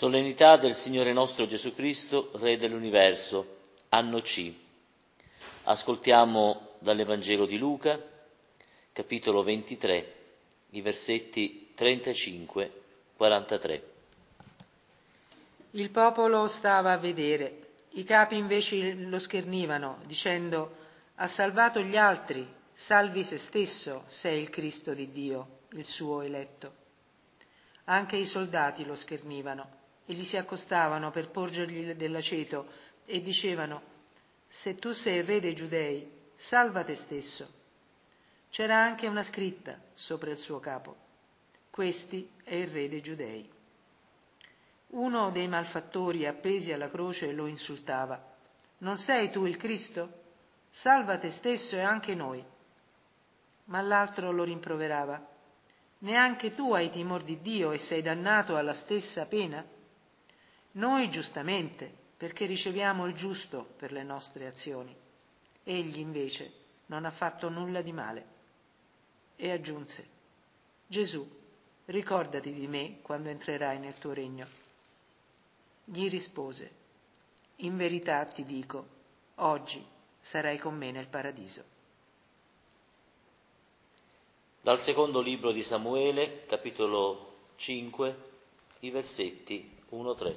Solennità del Signore nostro Gesù Cristo, Re dell'universo, anno C. Ascoltiamo dall'Evangelo di Luca, capitolo 23, i versetti 35-43. Il popolo stava a vedere, i capi invece lo schernivano, dicendo: ha salvato gli altri, salvi se stesso, se è il Cristo di Dio, il suo eletto. Anche i soldati lo schernivano e gli si accostavano per porgergli dell'aceto e dicevano: se tu sei il re dei Giudei, salva te stesso. C'era anche una scritta sopra il suo capo: questi è il re dei Giudei. Uno dei malfattori appesi alla croce lo insultava: non sei tu il Cristo? Salva te stesso e anche noi. Ma l'altro lo rimproverava: neanche tu hai timor di Dio e sei dannato alla stessa pena? Noi giustamente, perché riceviamo il giusto per le nostre azioni. Egli invece non ha fatto nulla di male. E aggiunse: Gesù, ricordati di me quando entrerai nel tuo regno. Gli rispose: in verità ti dico, oggi sarai con me nel paradiso. Dal secondo libro di Samuele, capitolo 5, i versetti 1-3.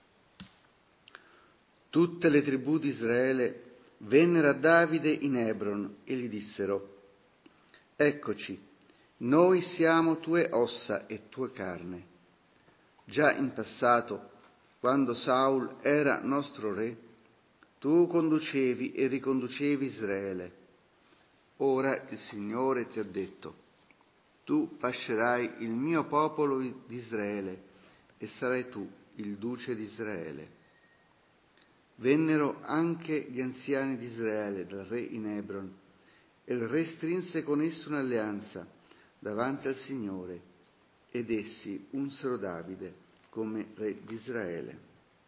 Tutte le tribù di Israele vennero a Davide in Hebron e gli dissero: eccoci, noi siamo tue ossa e tua carne. Già in passato, quando Saul era nostro re, tu conducevi e riconducevi Israele. Ora il Signore ti ha detto: tu pascerai il mio popolo di Israele e sarai tu il duce di Israele. Vennero anche gli anziani di Israele dal re in Hebron, e il re strinse con esso un'alleanza davanti al Signore, ed essi unsero Davide come re di Israele.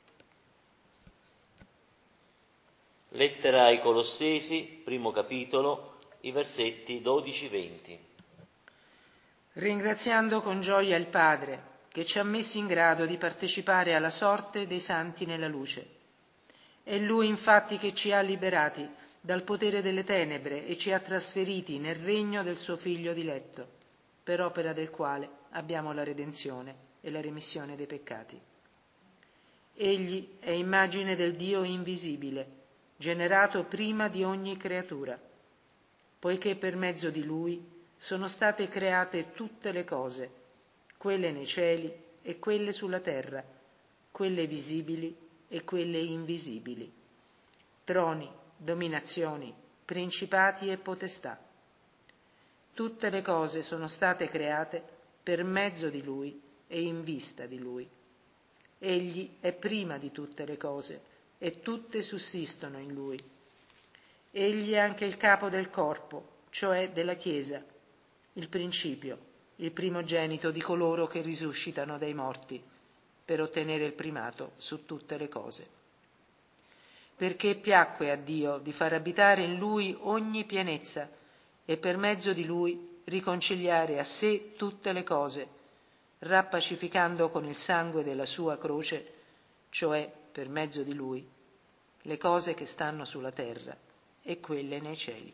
Lettera ai Colossesi, primo capitolo, i versetti 12-20. Ringraziando con gioia il Padre, che ci ha messi in grado di partecipare alla sorte dei santi nella luce. È Lui infatti che ci ha liberati dal potere delle tenebre e ci ha trasferiti nel regno del suo Figlio diletto, per opera del quale abbiamo la redenzione e la remissione dei peccati. Egli è immagine del Dio invisibile, generato prima di ogni creatura, poiché per mezzo di Lui sono state create tutte le cose, quelle nei cieli e quelle sulla terra, quelle visibili e quelle invisibili, troni, dominazioni, principati e potestà. Tutte le cose sono state create per mezzo di Lui e in vista di Lui. Egli è prima di tutte le cose e tutte sussistono in Lui. Egli è anche il capo del corpo, cioè della Chiesa, il principio, il primogenito di coloro che risuscitano dai morti, per ottenere il primato su tutte le cose. Perché piacque a Dio di far abitare in Lui ogni pienezza e per mezzo di Lui riconciliare a sé tutte le cose, rappacificando con il sangue della sua croce, cioè per mezzo di Lui, le cose che stanno sulla terra e quelle nei cieli.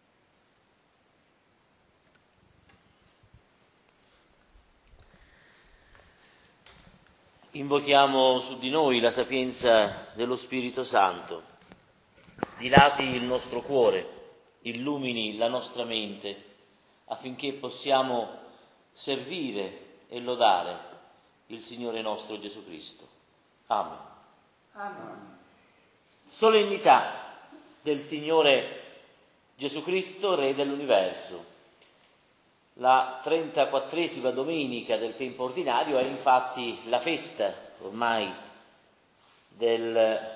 Invochiamo su di noi la sapienza dello Spirito Santo, dilati il nostro cuore, illumini la nostra mente, affinché possiamo servire e lodare il Signore nostro Gesù Cristo. Amen. Amen. Solennità del Signore Gesù Cristo, Re dell'universo. La 34esima domenica del tempo ordinario è infatti la festa ormai del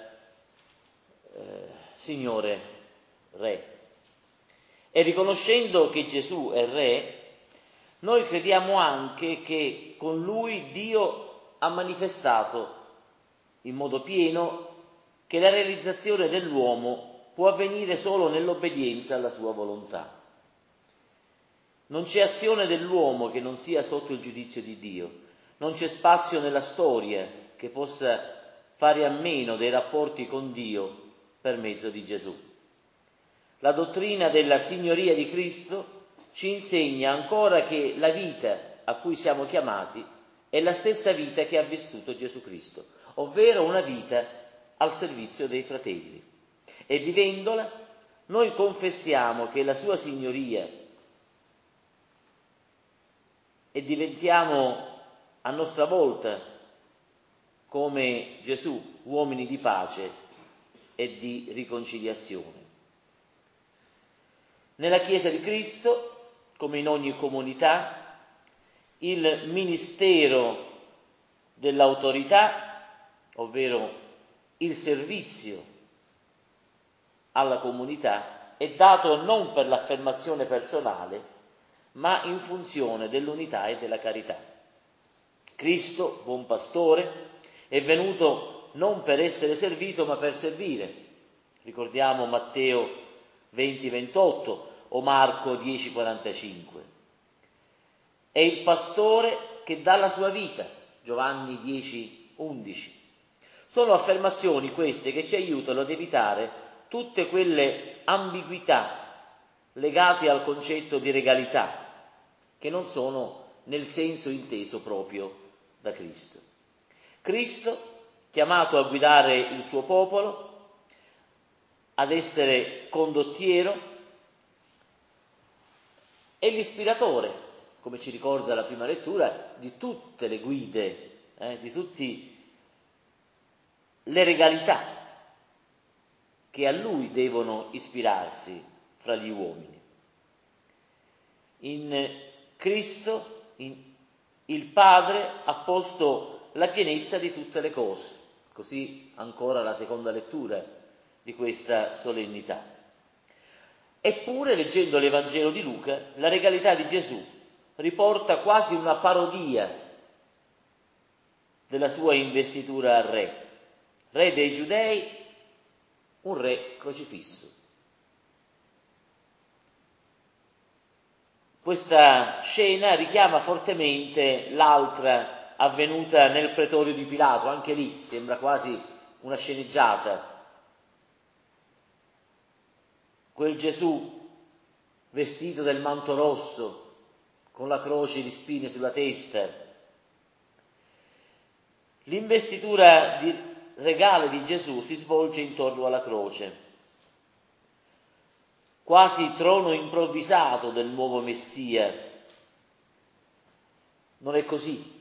Signore Re. E riconoscendo che Gesù è Re, noi crediamo anche che con Lui Dio ha manifestato in modo pieno che la realizzazione dell'uomo può avvenire solo nell'obbedienza alla sua volontà. Non c'è azione dell'uomo che non sia sotto il giudizio di Dio, non c'è spazio nella storia che possa fare a meno dei rapporti con Dio per mezzo di Gesù. La dottrina della signoria di Cristo ci insegna ancora che la vita a cui siamo chiamati è la stessa vita che ha vissuto Gesù Cristo, ovvero una vita al servizio dei fratelli. E vivendola, noi confessiamo che la sua signoria e diventiamo a nostra volta, come Gesù, uomini di pace e di riconciliazione. Nella Chiesa di Cristo, come in ogni comunità, il ministero dell'autorità, ovvero il servizio alla comunità, è dato non per l'affermazione personale, ma in funzione dell'unità e della carità. Cristo, buon pastore, è venuto non per essere servito, ma per servire. Ricordiamo Matteo 20-28 o Marco 10-45. È il pastore che dà la sua vita, Giovanni 10-11. Sono affermazioni queste che ci aiutano ad evitare tutte quelle ambiguità legate al concetto di regalità, che non sono nel senso inteso proprio da Cristo. Cristo, chiamato a guidare il suo popolo, ad essere condottiero, è l'ispiratore, come ci ricorda la prima lettura, di tutte le guide, di tutte le regalità che a lui devono ispirarsi fra gli uomini. In Cristo il Padre ha posto la pienezza di tutte le cose, così ancora la seconda lettura di questa solennità. Eppure, leggendo l'Evangelo di Luca, la regalità di Gesù riporta quasi una parodia della sua investitura a re dei Giudei, un re crocifisso. Questa scena richiama fortemente l'altra avvenuta nel pretorio di Pilato, anche lì sembra quasi una sceneggiata. Quel Gesù vestito del manto rosso, con la croce di spine sulla testa. L'investitura regale di Gesù si svolge intorno alla croce, quasi trono improvvisato del nuovo Messia. Non è così.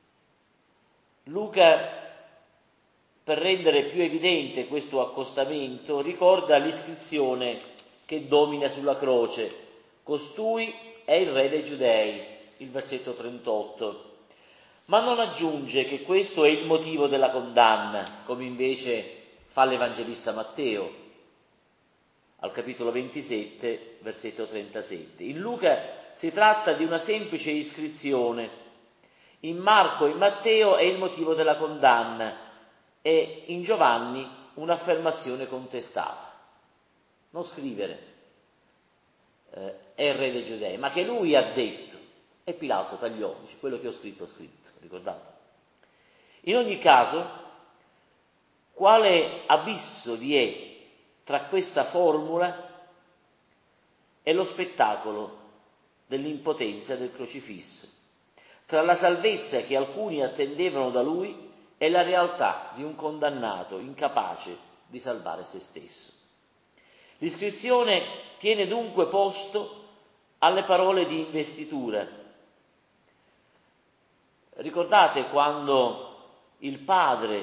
Luca, per rendere più evidente questo accostamento, ricorda l'iscrizione che domina sulla croce: costui è il re dei Giudei, il versetto 38. Ma non aggiunge che questo è il motivo della condanna, come invece fa l'Evangelista Matteo, al capitolo 27, versetto 37. In Luca si tratta di una semplice iscrizione, in Marco e Matteo è il motivo della condanna e in Giovanni un'affermazione contestata. Non scrivere è il re dei Giudei, ma che lui ha detto, e Pilato tagliò, dice: quello che ho scritto, ricordate? In ogni caso, quale abisso vi è tra questa formula e lo spettacolo dell'impotenza del crocifisso, tra la salvezza che alcuni attendevano da lui e la realtà di un condannato incapace di salvare se stesso. L'iscrizione tiene dunque posto alle parole di investitura. Ricordate quando il Padre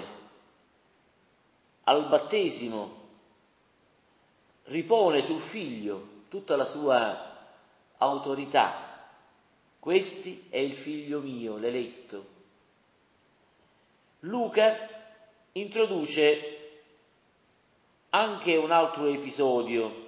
al battesimo ripone sul Figlio tutta la sua autorità: questi è il Figlio mio, l'eletto. Luca introduce anche un altro episodio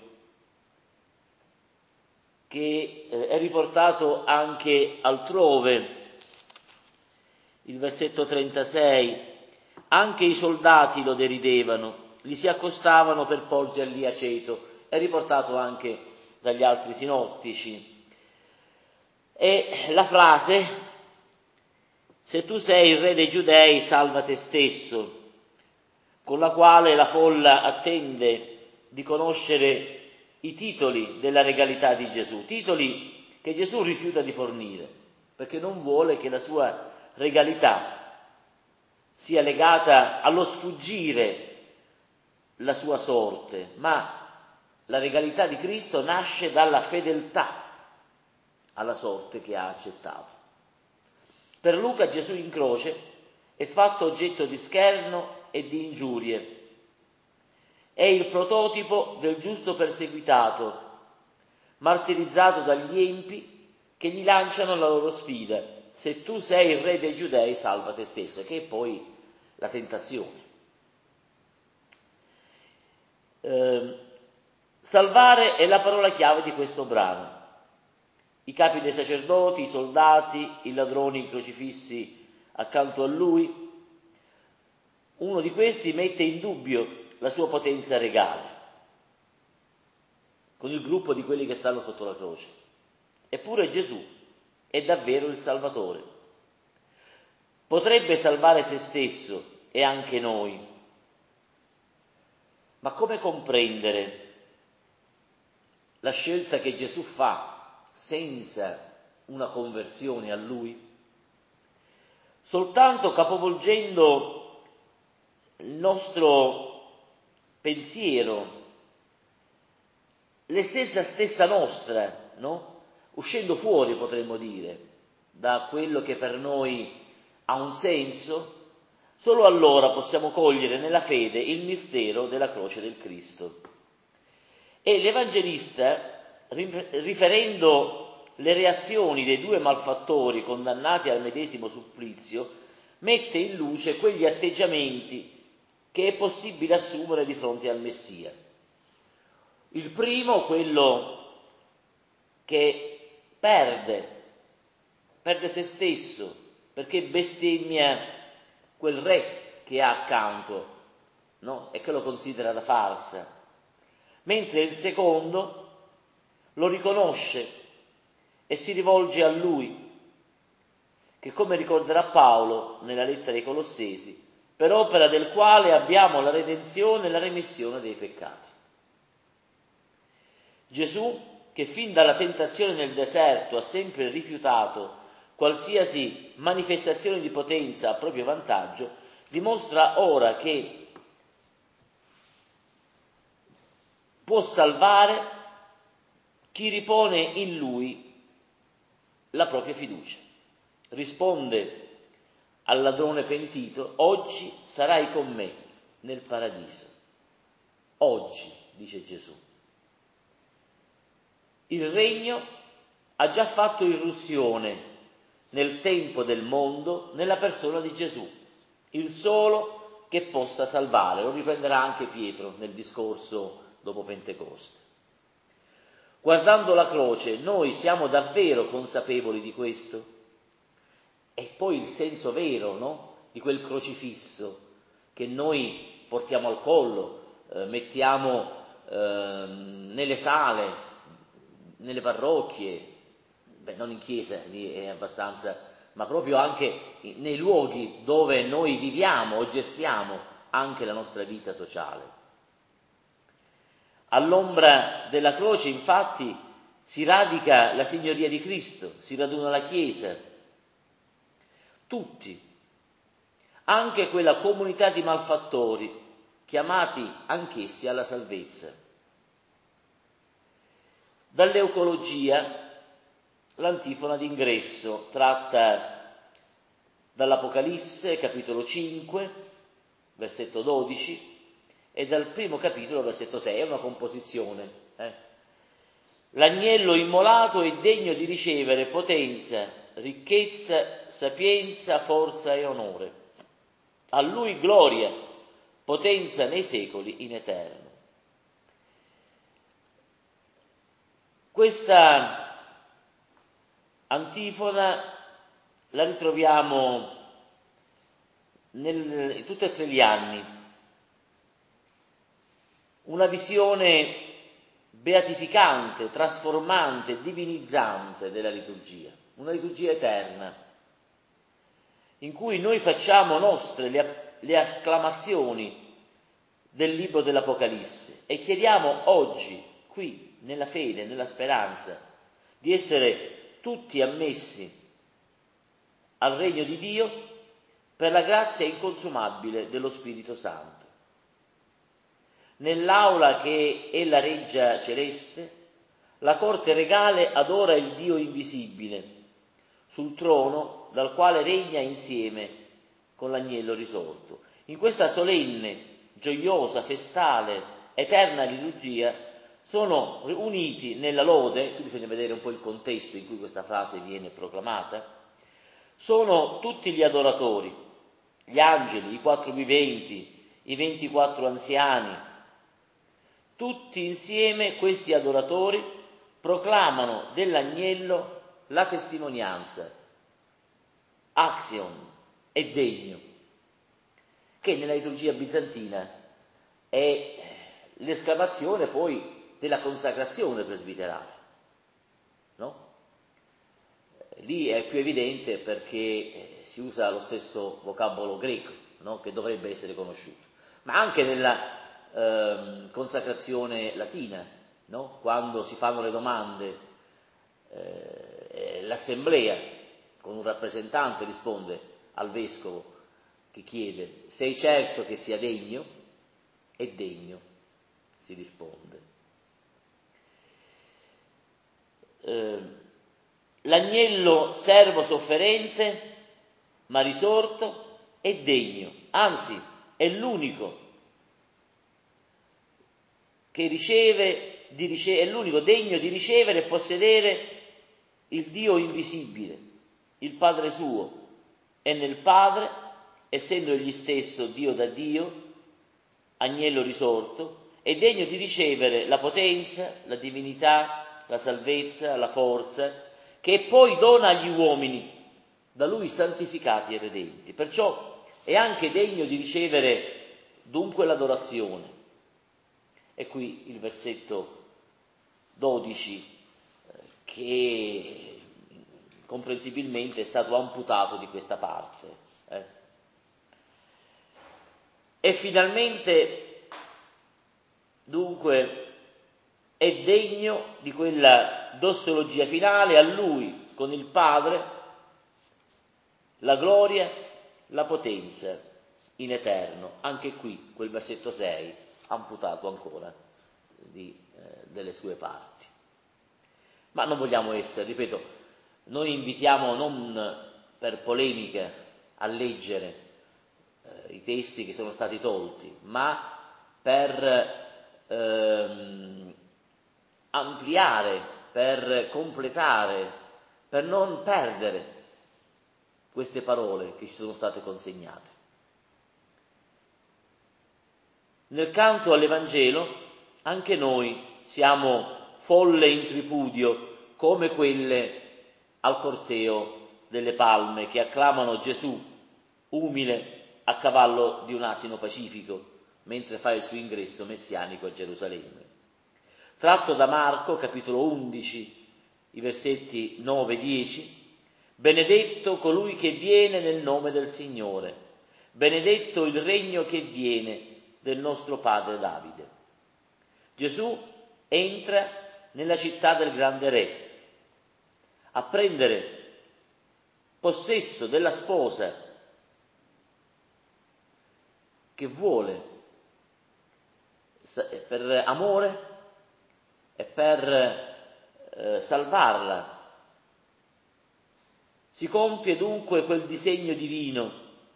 che è riportato anche altrove. Il versetto 36: anche i soldati lo deridevano, gli si accostavano per porgergli aceto. È riportato anche dagli altri sinottici. E la frase se tu sei il re dei Giudei, salva te stesso, con la quale la folla attende di conoscere i titoli della regalità di Gesù, titoli che Gesù rifiuta di fornire, perché non vuole che la sua regalità sia legata allo sfuggire la sua sorte, ma la regalità di Cristo nasce dalla fedeltà alla sorte che ha accettato. Per Luca Gesù in croce è fatto oggetto di scherno e di ingiurie. È il prototipo del giusto perseguitato, martirizzato dagli empi che gli lanciano la loro sfida: se tu sei il re dei Giudei, salva te stesso, che è poi la tentazione. Salvare è la parola chiave di questo brano. I capi dei sacerdoti, i soldati, i ladroni crocifissi accanto a lui, uno di questi mette in dubbio la sua potenza regale, con il gruppo di quelli che stanno sotto la croce. Eppure Gesù è davvero il Salvatore. Potrebbe salvare se stesso e anche noi, ma come comprendere la scelta che Gesù fa senza una conversione a Lui? Soltanto capovolgendo il nostro pensiero, l'essenza stessa nostra, no? Uscendo fuori, potremmo dire, da quello che per noi ha un senso, solo allora possiamo cogliere nella fede il mistero della croce del Cristo. E l'Evangelista, riferendo le reazioni dei due malfattori condannati al medesimo supplizio, mette in luce quegli atteggiamenti che è possibile assumere di fronte al Messia. Il primo, quello che perde se stesso, perché bestemmia quel re che ha accanto, no? E che lo considera da farsa, mentre il secondo lo riconosce e si rivolge a lui, che, come ricorderà Paolo nella lettera ai Colossesi, per opera del quale abbiamo la redenzione e la remissione dei peccati. Gesù, che fin dalla tentazione nel deserto ha sempre rifiutato qualsiasi manifestazione di potenza a proprio vantaggio, dimostra ora che può salvare chi ripone in Lui la propria fiducia. Risponde al ladrone pentito: oggi sarai con me nel paradiso. Oggi, dice Gesù. Il regno ha già fatto irruzione nel tempo del mondo nella persona di Gesù, il solo che possa salvare. Lo riprenderà anche Pietro nel discorso dopo Pentecoste. Guardando la croce, noi siamo davvero consapevoli di questo? E poi il senso vero, no? Di quel crocifisso che noi portiamo al collo, mettiamo nelle sale, nelle parrocchie, non in chiesa, lì è abbastanza, ma proprio anche nei luoghi dove noi viviamo o gestiamo anche la nostra vita sociale. All'ombra della croce, infatti, si radica la signoria di Cristo, si raduna la Chiesa, tutti, anche quella comunità di malfattori, chiamati anch'essi alla salvezza. Dall'Eucologia, l'antifona d'ingresso tratta dall'Apocalisse, capitolo 5, versetto 12, e dal primo capitolo, versetto 6, è una composizione. L'agnello immolato è degno di ricevere potenza, ricchezza, sapienza, forza e onore. A lui gloria, potenza nei secoli in eterno. Questa antifona la ritroviamo in tutti e tre gli anni. Una visione beatificante, trasformante, divinizzante della liturgia, una liturgia eterna. in cui noi facciamo nostre le acclamazioni del libro dell'Apocalisse e chiediamo oggi, qui, nella fede, nella speranza, di essere tutti ammessi al regno di Dio per la grazia inconsumabile dello Spirito Santo. Nell'aula che è la reggia celeste, la corte regale adora il Dio invisibile, sul trono dal quale regna insieme con l'agnello risorto. In questa solenne, gioiosa, festale, eterna liturgia sono uniti nella lode, qui bisogna vedere un po' il contesto in cui questa frase viene proclamata, sono tutti gli adoratori, gli angeli, i 4 viventi, i 24 anziani. Tutti insieme questi adoratori proclamano dell'agnello la testimonianza, axion, è degno, che nella liturgia bizantina è l'esclamazione poi della consacrazione presbiterale, no? Lì è più evidente perché si usa lo stesso vocabolo greco, no? Che dovrebbe essere conosciuto, ma anche nella consacrazione latina, no? Quando si fanno le domande, l'assemblea con un rappresentante risponde al vescovo che chiede: sei certo che sia degno? È degno, si risponde. L'agnello servo sofferente ma risorto è degno, anzi è l'unico che è l'unico degno di ricevere e possedere il Dio invisibile, il Padre suo, e nel Padre, essendo egli stesso Dio da Dio, agnello risorto, è degno di ricevere la potenza, la divinità, la salvezza, la forza, che poi dona agli uomini, da Lui santificati e redenti. Perciò è anche degno di ricevere dunque l'adorazione. E qui il versetto 12, che comprensibilmente è stato amputato di questa parte. E finalmente, dunque, è degno di quella dossologia finale, a Lui, con il Padre, la gloria, la potenza in eterno. Anche qui, quel versetto 6, amputato ancora delle sue parti. Ma non vogliamo essere, ripeto, noi invitiamo non per polemica a leggere i testi che sono stati tolti, ma per ampliare, per completare, per non perdere queste parole che ci sono state consegnate. Nel canto all'Evangelo anche noi siamo folle in tripudio come quelle al corteo delle palme che acclamano Gesù umile a cavallo di un asino pacifico mentre fa il suo ingresso messianico a Gerusalemme. Tratto da Marco, capitolo 11, i versetti 9-10, benedetto colui che viene nel nome del Signore, benedetto il regno che viene del nostro padre Davide. Gesù entra nella città del grande re a prendere possesso della sposa che vuole per amore e per salvarla. Si compie dunque quel disegno divino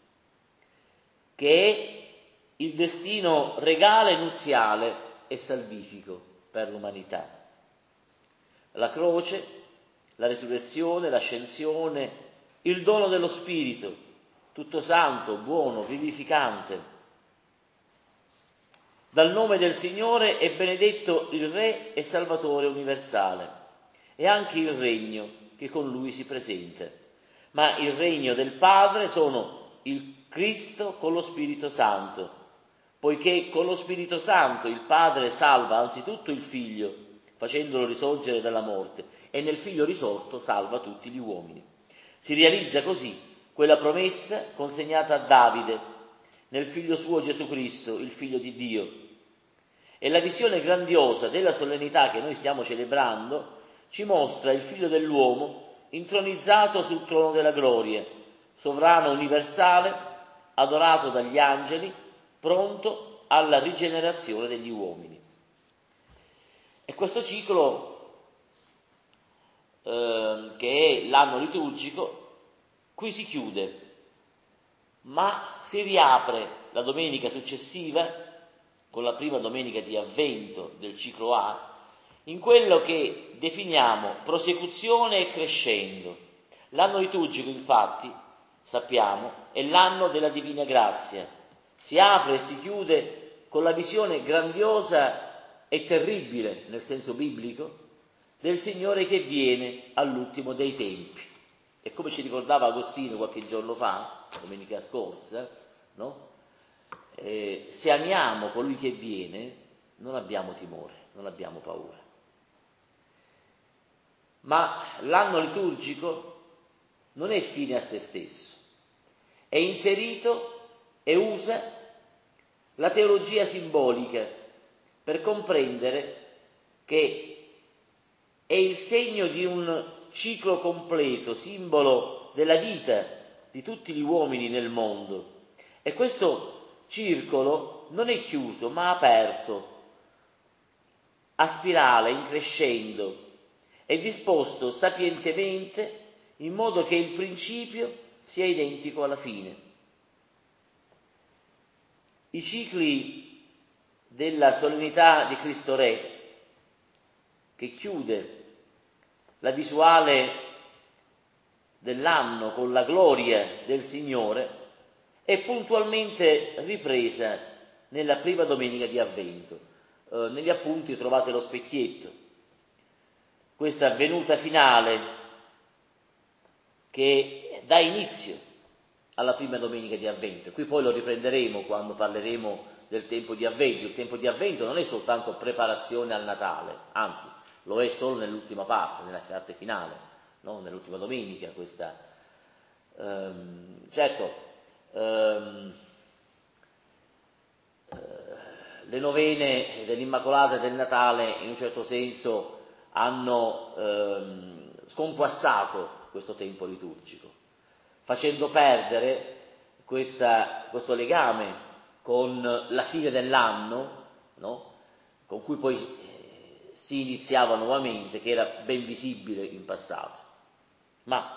che è il destino regale, nuziale e salvifico per l'umanità. La croce, la resurrezione, l'ascensione, il dono dello Spirito, tutto santo, buono, vivificante. Dal nome del Signore è benedetto il Re e Salvatore universale, e anche il regno che con Lui si presenta. Ma il regno del Padre sono il Cristo con lo Spirito Santo, poiché con lo Spirito Santo il Padre salva anzitutto il Figlio, facendolo risorgere dalla morte, e nel Figlio risorto salva tutti gli uomini. Si realizza così quella promessa consegnata a Davide nel figlio suo Gesù Cristo, il figlio di Dio. E la visione grandiosa della solennità che noi stiamo celebrando ci mostra il figlio dell'uomo intronizzato sul trono della gloria, sovrano universale, adorato dagli angeli, pronto alla rigenerazione degli uomini. E questo ciclo, che è l'anno liturgico, qui si chiude, ma si riapre la domenica successiva, con la prima domenica di Avvento del ciclo A, in quello che definiamo prosecuzione e crescendo. L'anno liturgico, infatti, sappiamo, è l'anno della Divina Grazia. Si apre e si chiude con la visione grandiosa e terribile, nel senso biblico, del Signore che viene all'ultimo dei tempi. E come ci ricordava Agostino qualche giorno fa, domenica scorsa, no? Se amiamo colui che viene, non abbiamo timore, non abbiamo paura. Ma l'anno liturgico non è fine a se stesso, è inserito e usa la teologia simbolica per comprendere che è il segno di un ciclo completo, simbolo della vita di tutti gli uomini nel mondo. E questo circolo non è chiuso, ma aperto, a spirale, in crescendo, è disposto sapientemente in modo che il principio sia identico alla fine. I cicli della solennità di Cristo Re, che chiude la visuale dell'anno con la gloria del Signore, è puntualmente ripresa nella prima domenica di Avvento. Negli appunti trovate lo specchietto, questa venuta finale che dà inizio alla prima domenica di Avvento. Qui poi lo riprenderemo quando parleremo del tempo di Avvento. Il tempo di Avvento non è soltanto preparazione al Natale, anzi lo è solo nell'ultima parte, nella parte finale, no? Nell'ultima domenica questa. Le novene dell'Immacolata e del Natale in un certo senso hanno sconquassato questo tempo liturgico, facendo perdere questo legame con la fine dell'anno, no? Con cui poi si iniziava nuovamente, che era ben visibile in passato. Ma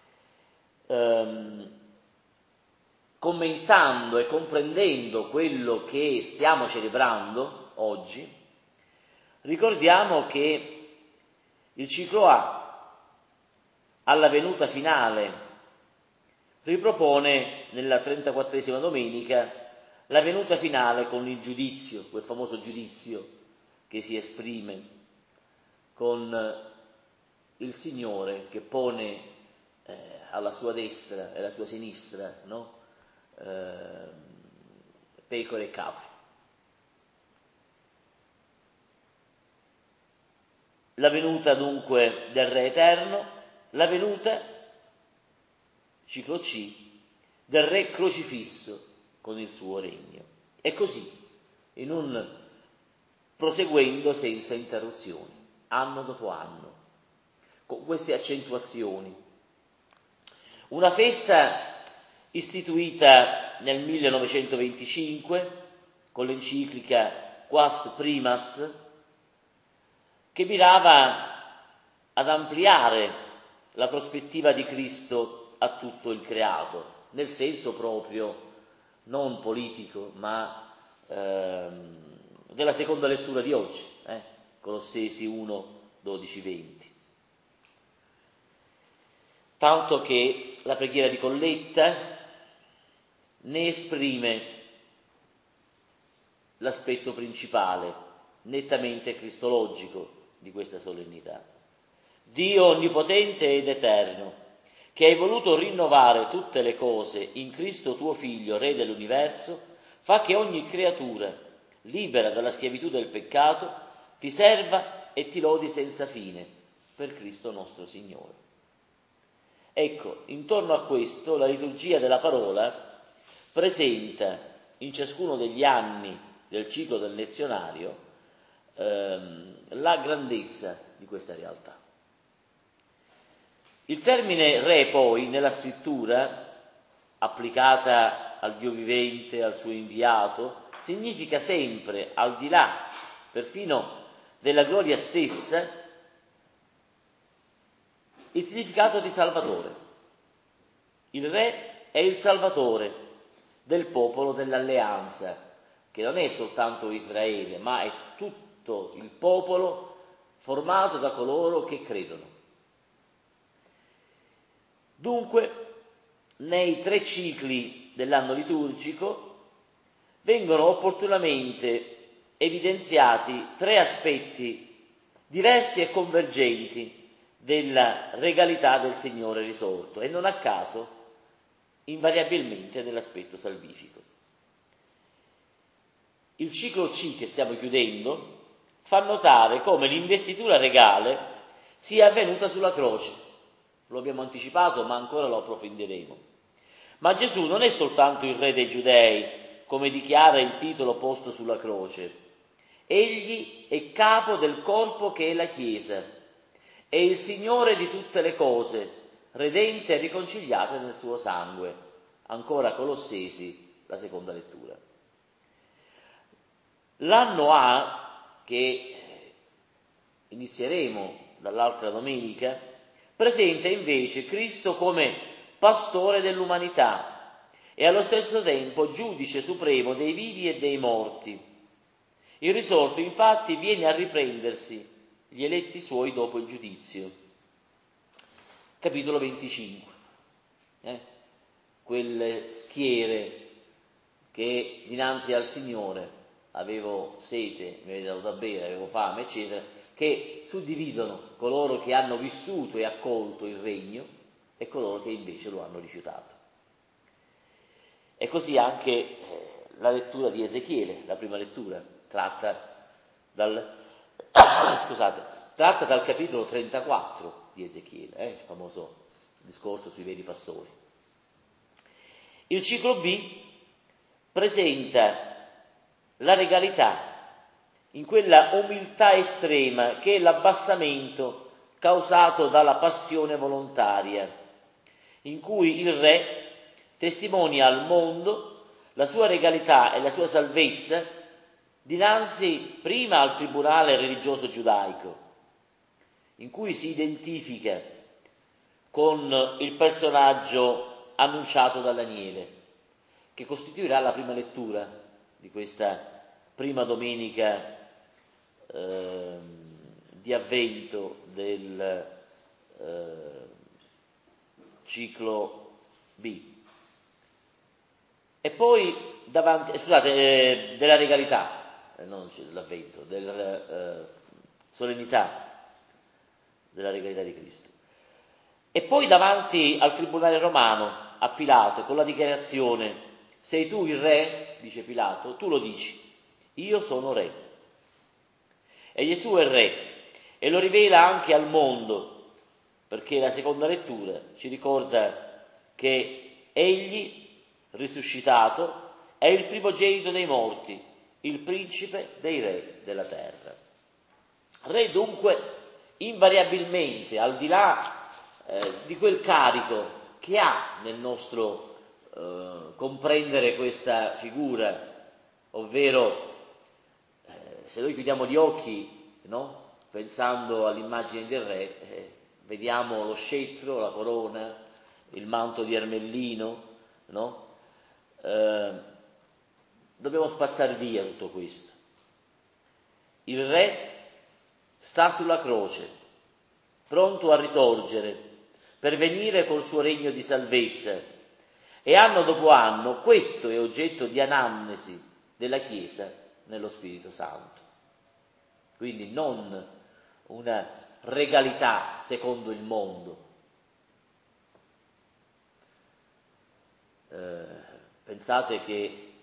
commentando e comprendendo quello che stiamo celebrando oggi, ricordiamo che il ciclo A, alla venuta finale, ripropone nella 34esima domenica la venuta finale con il giudizio, quel famoso giudizio che si esprime con il Signore che pone alla sua destra e alla sua sinistra, no? Pecore e capri. La venuta dunque del Re Eterno, la venuta, ciclo C, del Re crocifisso con il suo regno. E così, in un proseguendo senza interruzioni, anno dopo anno, con queste accentuazioni. Una festa istituita nel 1925 con l'enciclica Quas Primas, che mirava ad ampliare la prospettiva di Cristo a tutto il creato, nel senso proprio non politico, ma della seconda lettura di oggi, Colossesi 1, 12, 20. Tanto che la preghiera di Colletta ne esprime l'aspetto principale, nettamente cristologico di questa solennità. Dio onnipotente ed eterno, che hai voluto rinnovare tutte le cose in Cristo tuo Figlio, Re dell'universo, fa che ogni creatura, libera dalla schiavitù del peccato, ti serva e ti lodi senza fine, per Cristo nostro Signore. Ecco, intorno a questo la liturgia della parola presenta in ciascuno degli anni del ciclo del lezionario la grandezza di questa realtà. Il termine re poi nella scrittura, applicata al Dio vivente, al suo inviato, significa sempre, al di là perfino della gloria stessa, il significato di Salvatore. Il re è il Salvatore del popolo dell'alleanza, che non è soltanto Israele, ma è tutto il popolo formato da coloro che credono. Dunque, nei 3 cicli dell'anno liturgico vengono opportunamente evidenziati 3 aspetti diversi e convergenti della regalità del Signore risorto, e non a caso invariabilmente nell'aspetto salvifico. Il ciclo C che stiamo chiudendo fa notare come l'investitura regale sia avvenuta sulla croce. Lo abbiamo anticipato, ma ancora lo approfondiremo. Ma Gesù non è soltanto il re dei Giudei, come dichiara il titolo posto sulla croce. Egli è capo del corpo che è la Chiesa, è il Signore di tutte le cose, redente e riconciliate nel suo sangue. Ancora Colossesi, la seconda lettura. L'anno A, che inizieremo dall'altra domenica, presenta invece Cristo come pastore dell'umanità e allo stesso tempo giudice supremo dei vivi e dei morti. Il risorto infatti viene a riprendersi gli eletti suoi dopo il giudizio. Capitolo 25. Quelle schiere che dinanzi al Signore avevo sete, mi avete dato da bere, avevo fame, eccetera, che suddividono coloro che hanno vissuto e accolto il regno e coloro che invece lo hanno rifiutato. E così anche la lettura di Ezechiele, la prima lettura, tratta dal capitolo 34 di Ezechiele, il famoso discorso sui veri pastori. Il ciclo B presenta la regalità in quella umiltà estrema che è l'abbassamento causato dalla passione volontaria, in cui il re testimonia al mondo la sua regalità e la sua salvezza dinanzi prima al tribunale religioso giudaico, in cui si identifica con il personaggio annunciato da Daniele, che costituirà la prima lettura di questa prima domenica di avvento del ciclo B. E poi della regalità, non dell'avvento, della solennità della regalità di Cristo. E poi davanti al tribunale romano, a Pilato, con la dichiarazione: sei tu il re? Dice Pilato, tu lo dici, io sono re. E Gesù è re e lo rivela anche al mondo, perché la seconda lettura ci ricorda che egli, risuscitato, è il primogenito dei morti, il principe dei re della terra. Re dunque invariabilmente, al di là di quel carico che ha nel nostro comprendere questa figura, ovvero se noi chiudiamo gli occhi, no? Pensando all'immagine del re, vediamo lo scettro, la corona, il manto di ermellino, no? Dobbiamo spazzare via tutto questo. Il re sta sulla croce, pronto a risorgere per venire col suo regno di salvezza, e anno dopo anno questo è oggetto di anamnesi della Chiesa nello Spirito Santo. Quindi non una regalità secondo il mondo. Pensate che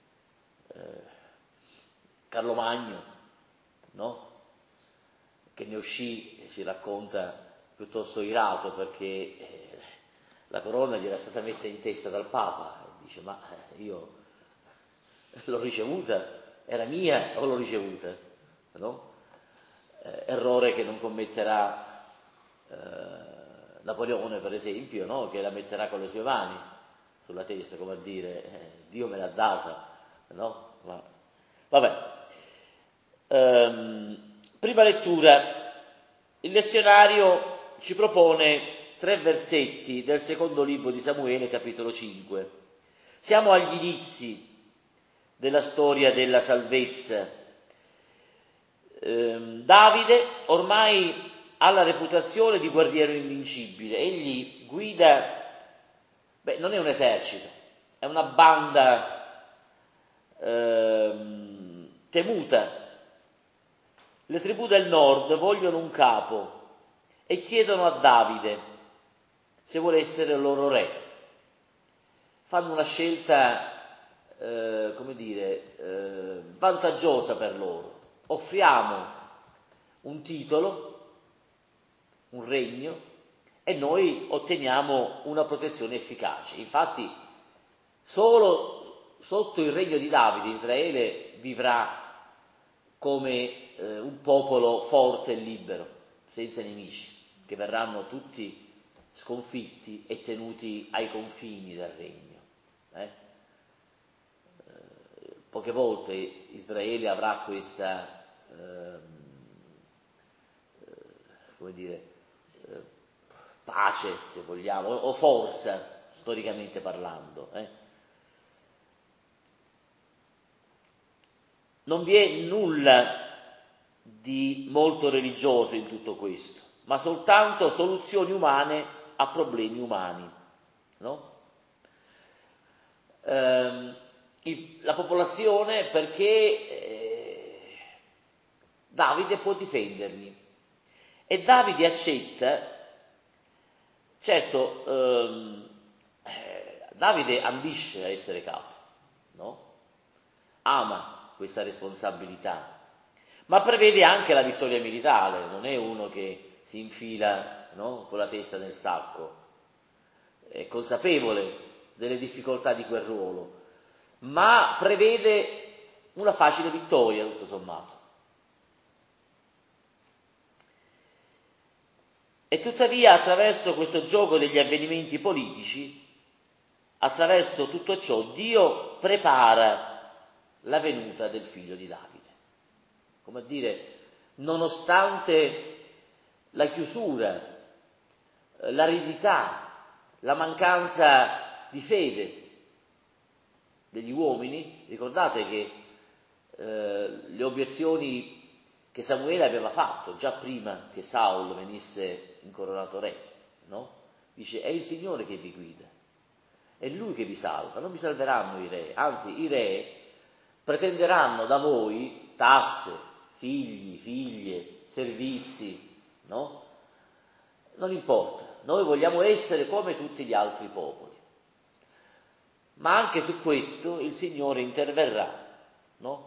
Carlo Magno, no? Che ne uscì, si racconta, piuttosto irato perché la corona gli era stata messa in testa dal Papa, e dice: ma io l'ho ricevuta, era mia o l'ho ricevuta? No? Errore che non commetterà Napoleone, per esempio, no? Che la metterà con le sue mani sulla testa, come a dire: Dio me l'ha data, no? Ma, vabbè. Prima lettura, il lezionario ci propone 3 versetti del secondo libro di Samuele, capitolo 5. Siamo agli inizi della storia della salvezza. Davide ormai ha la reputazione di guerriero invincibile, egli guida, non è un esercito, è una banda temuta. Le tribù del nord vogliono un capo e chiedono a Davide se vuole essere loro re. Fanno una scelta vantaggiosa per loro. Offriamo un titolo, un regno, e noi otteniamo una protezione efficace. Infatti, solo sotto il regno di Davide Israele vivrà come un popolo forte e libero, senza nemici, che verranno tutti sconfitti e tenuti ai confini del regno. Poche volte Israele avrà questa, pace, se vogliamo, o forza, storicamente parlando. Non vi è nulla di molto religioso in tutto questo, ma soltanto soluzioni umane a problemi umani, no? La popolazione, perché Davide può difenderli, e Davide accetta. Certo, Davide ambisce a essere capo, no? Ama questa responsabilità, ma prevede anche la vittoria militare, non è uno che si infila, no, con la testa nel sacco, è consapevole delle difficoltà di quel ruolo, ma prevede una facile vittoria, tutto sommato. E tuttavia, attraverso questo gioco degli avvenimenti politici, attraverso tutto ciò, Dio prepara la venuta del figlio di Davide. Come a dire, nonostante la chiusura, l'aridità, la mancanza di fede degli uomini, ricordate che le obiezioni che Samuele aveva fatto già prima che Saul venisse incoronato re, no? Dice: è il Signore che vi guida, è Lui che vi salva, non vi salveranno i re, anzi i re pretenderanno da voi tasse, figli, figlie, servizi, no? Non importa, noi vogliamo essere come tutti gli altri popoli. Ma anche su questo il Signore interverrà, no?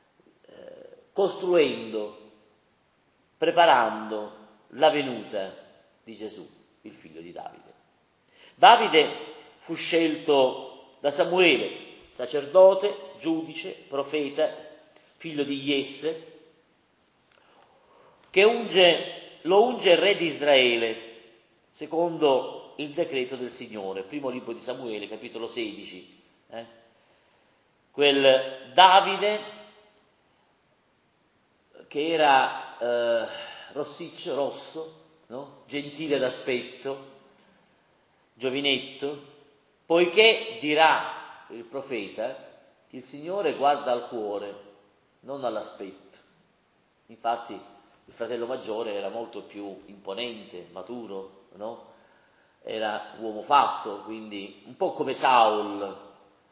Costruendo, preparando la venuta di Gesù, il figlio di Davide. Davide fu scelto da Samuele, sacerdote, giudice, profeta, figlio di Jesse, che lo unge re di Israele, secondo il decreto del Signore. Primo libro di Samuele, capitolo 16. Quel Davide che era rossiccio, rosso, no? Gentile d'aspetto, giovinetto, poiché dirà il profeta: il Signore guarda al cuore, non all'aspetto. Infatti il fratello maggiore era molto più imponente, maturo, no? Era uomo fatto, quindi un po' come Saul,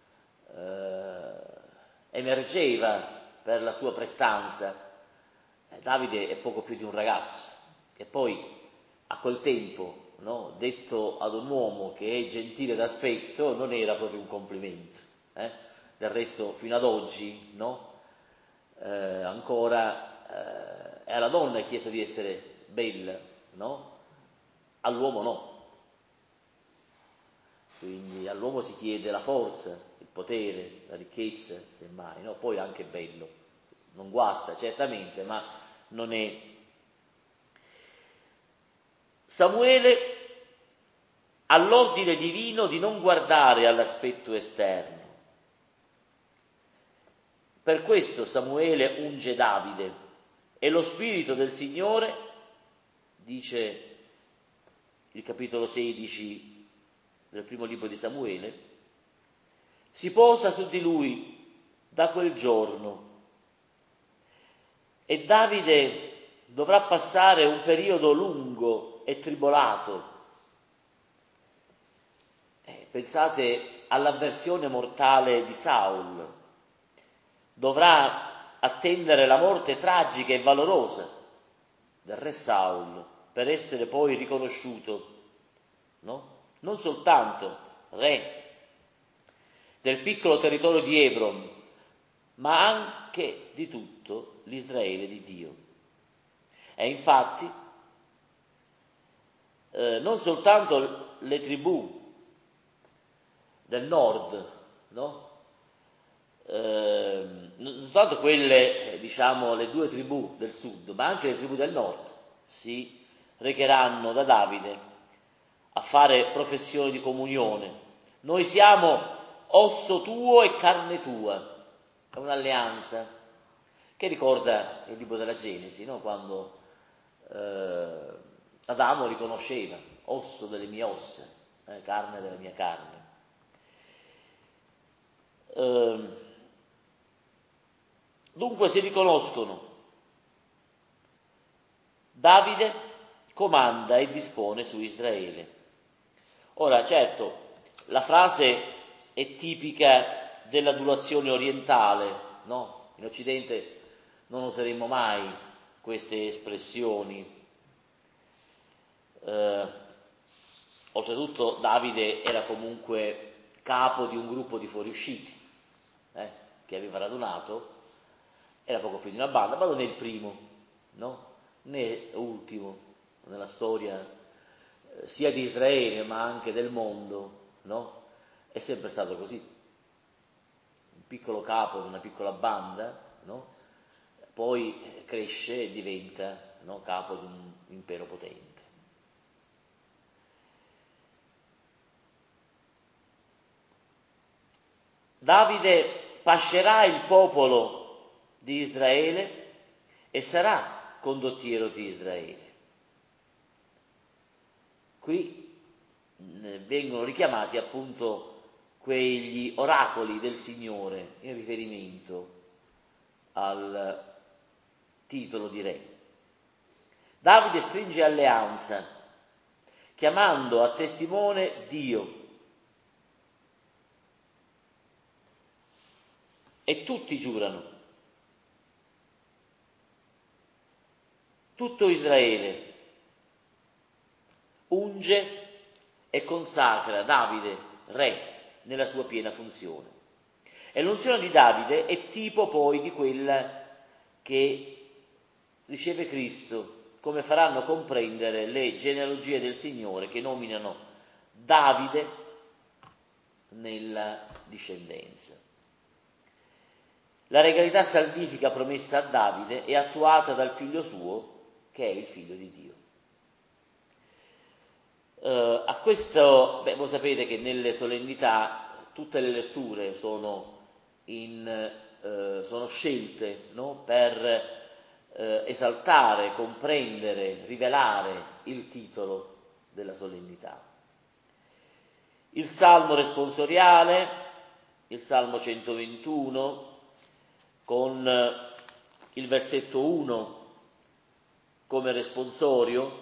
emergeva per la sua prestanza. Davide è poco più di un ragazzo, e poi a quel tempo, no, detto ad un uomo che è gentile d'aspetto non era proprio un complimento. Del resto fino ad oggi, no, ancora è alla donna chiesto di essere bella, no? All'uomo no. quindi all'uomo si chiede la forza, il potere, la ricchezza, semmai, no? Poi anche bello, non guasta certamente, ma non è. Samuele ha l'ordine divino di non guardare all'aspetto esterno. Per questo Samuele unge Davide e lo Spirito del Signore, dice il capitolo 16 del primo libro di Samuele, si posa su di lui da quel giorno e Davide dovrà passare un periodo lungo e tribolato. Pensate all'avversione mortale di Saul, dovrà attendere la morte tragica e valorosa del re Saul per essere poi riconosciuto, no? Non soltanto re del piccolo territorio di Hebron, ma anche di tutto l'Israele di Dio. E infatti non soltanto le tribù del nord, no? Non soltanto quelle, diciamo, le 2 tribù del sud, ma anche le tribù del nord si recheranno da Davide a fare professione di comunione. Noi siamo osso tuo e carne tua, è un'alleanza che ricorda il libro della Genesi, no? Quando Adamo riconosceva osso delle mie ossa, carne della mia carne. Dunque si riconoscono. Davide comanda e dispone su Israele. Ora, certo, la frase è tipica dell'adulazione orientale, no? In Occidente non useremmo mai queste espressioni. Oltretutto Davide era comunque capo di un gruppo di fuoriusciti che aveva radunato, era poco più di una banda, ma non è il primo, no? Né ultimo nella storia sia di Israele ma anche del mondo, no? È sempre stato così, un piccolo capo di una piccola banda, no? Poi cresce e diventa, no, capo di un impero potente. Davide pascerà il popolo di Israele e sarà condottiero di Israele. Qui vengono richiamati appunto quegli oracoli del Signore in riferimento al titolo di re. Davide stringe alleanza, chiamando a testimone Dio. E tutti giurano. Tutto Israele unge e consacra Davide re nella sua piena funzione. E l'unzione di Davide è tipo poi di quella che riceve Cristo, come faranno comprendere le genealogie del Signore che nominano Davide nella discendenza. La regalità salvifica promessa a Davide è attuata dal figlio suo, che è il figlio di Dio. A questo, voi sapete che nelle solennità tutte le letture sono scelte, no? Per esaltare, comprendere, rivelare il titolo della solennità. Il Salmo responsoriale, il Salmo 121, con il versetto 1 come responsorio,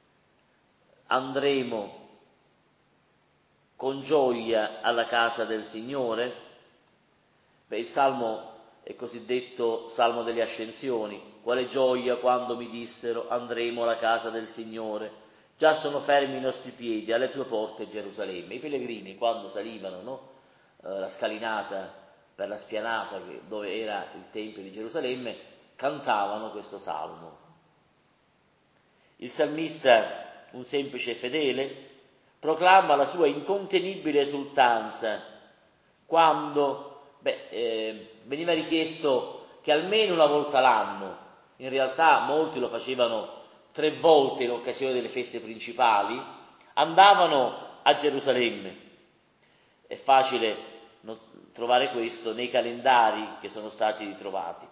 andremo con gioia alla casa del Signore. Il Salmo è cosiddetto Salmo delle Ascensioni. Quale gioia quando mi dissero andremo alla casa del Signore, già sono fermi i nostri piedi alle tue porte Gerusalemme. I pellegrini quando salivano, no? La scalinata per la spianata dove era il Tempio di Gerusalemme, cantavano questo salmo. Il salmista, un semplice fedele, proclama la sua incontenibile esultanza quando veniva richiesto che almeno una volta l'anno, in realtà molti lo facevano 3 volte in occasione delle feste principali, andavano a Gerusalemme. È facile trovare questo nei calendari che sono stati ritrovati.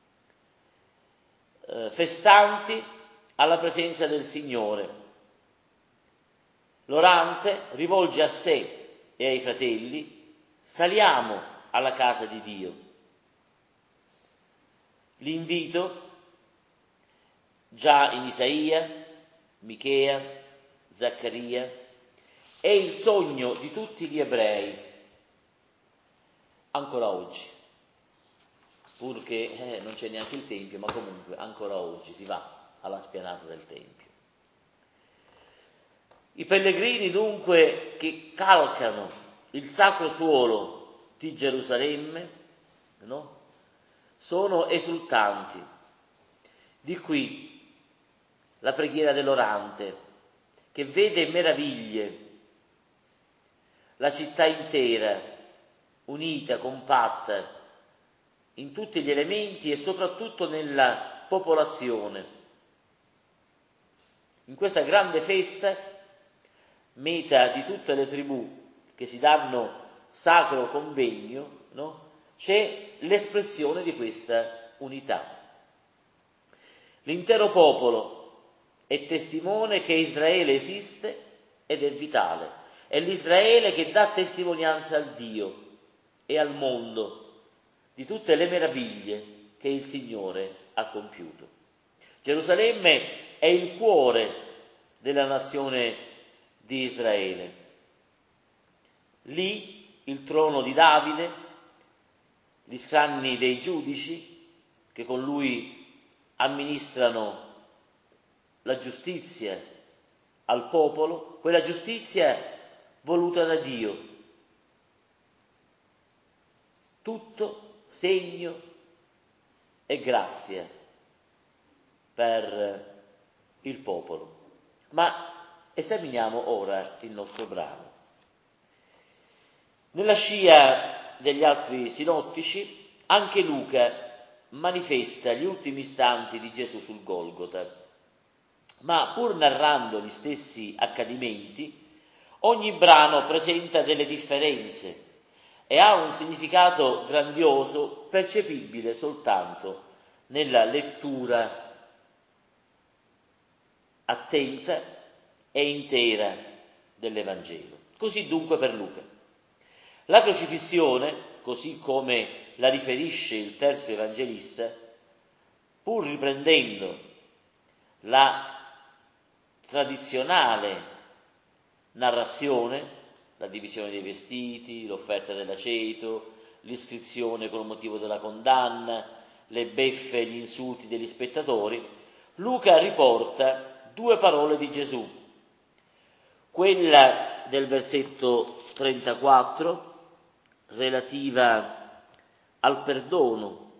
Festanti alla presenza del Signore. L'orante rivolge a sé e ai fratelli: saliamo alla casa di Dio. L'invito, già in Isaia, Michea, Zaccaria, è il sogno di tutti gli ebrei, ancora oggi, pur che non c'è neanche il Tempio, ma comunque ancora oggi si va alla spianata del Tempio. I pellegrini dunque che calcano il sacro suolo di Gerusalemme, no? Sono esultanti. Di qui la preghiera dell'orante, che vede meraviglie la città intera, unita, compatta, in tutti gli elementi e soprattutto nella popolazione. In questa grande festa, meta di tutte le tribù che si danno sacro convegno, no? C'è l'espressione di questa unità. L'intero popolo è testimone che Israele esiste ed è vitale. È l'Israele che dà testimonianza al Dio e al mondo di tutte le meraviglie che il Signore ha compiuto. Gerusalemme è il cuore della nazione di Israele. Lì il trono di Davide, gli scranni dei giudici che con lui amministrano la giustizia al popolo, quella giustizia voluta da Dio. Tutto segno e grazia per il popolo. Ma esaminiamo ora il nostro brano. Nella scia degli altri sinottici, anche Luca manifesta gli ultimi istanti di Gesù sul Golgota, ma pur narrando gli stessi accadimenti, ogni brano presenta delle differenze e ha un significato grandioso percepibile soltanto nella lettura attenta e intera dell'Evangelo. Così dunque per Luca. La crocifissione, così come la riferisce il terzo evangelista, pur riprendendo la tradizionale narrazione, la divisione dei vestiti, l'offerta dell'aceto, l'iscrizione col motivo della condanna, le beffe e gli insulti degli spettatori, Luca riporta 2 parole di Gesù, quella del versetto 34, relativa al perdono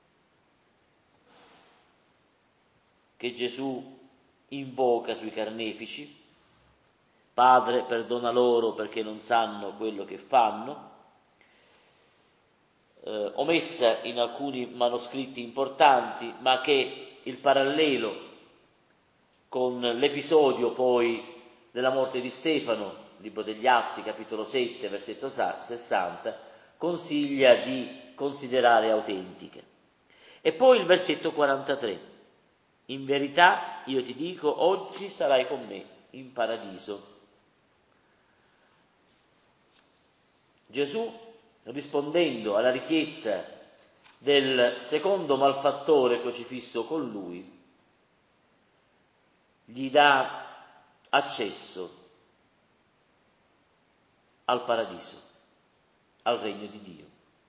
che Gesù invoca sui carnefici: Padre, perdona loro perché non sanno quello che fanno, omessa in alcuni manoscritti importanti, ma che il parallelo con l'episodio poi della morte di Stefano, libro degli Atti, capitolo 7, versetto 60, consiglia di considerare autentiche. E poi il versetto 43: in verità io ti dico, oggi sarai con me in paradiso. Gesù, rispondendo alla richiesta del secondo malfattore crocifisso con lui, gli dà accesso al paradiso, al regno di Dio.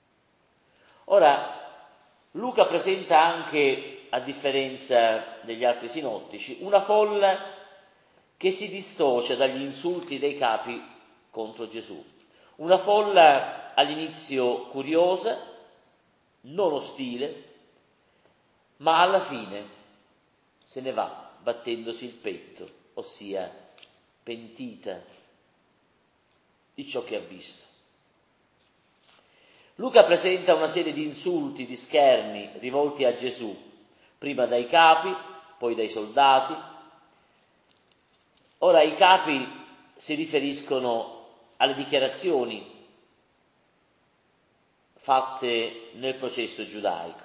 Ora, Luca presenta anche, a differenza degli altri sinottici, una folla che si dissocia dagli insulti dei capi contro Gesù. Una folla all'inizio curiosa, non ostile, ma alla fine se ne va battendosi il petto, ossia pentita di ciò che ha visto. Luca presenta una serie di insulti, di scherni rivolti a Gesù, prima dai capi, poi dai soldati. Ora i capi si riferiscono alle dichiarazioni fatte nel processo giudaico.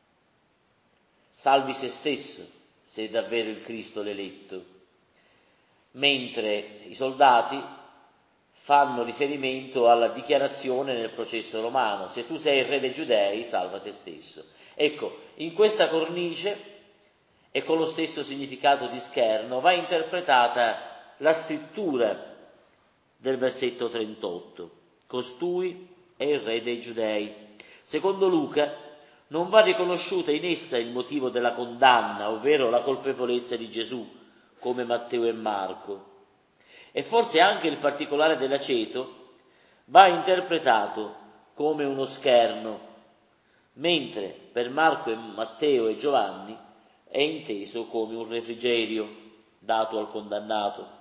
Salvi se stesso, se è davvero il Cristo l'eletto, mentre i soldati fanno riferimento alla dichiarazione nel processo romano: se tu sei il re dei Giudei, salva te stesso. Ecco, in questa cornice e con lo stesso significato di scherno va interpretata la scrittura del versetto 38. Costui è il re dei Giudei. Secondo Luca non va riconosciuta in essa il motivo della condanna, ovvero la colpevolezza di Gesù, come Matteo e Marco. E forse anche il particolare dell'aceto va interpretato come uno scherno, mentre per Marco e Matteo e Giovanni è inteso come un refrigerio dato al condannato.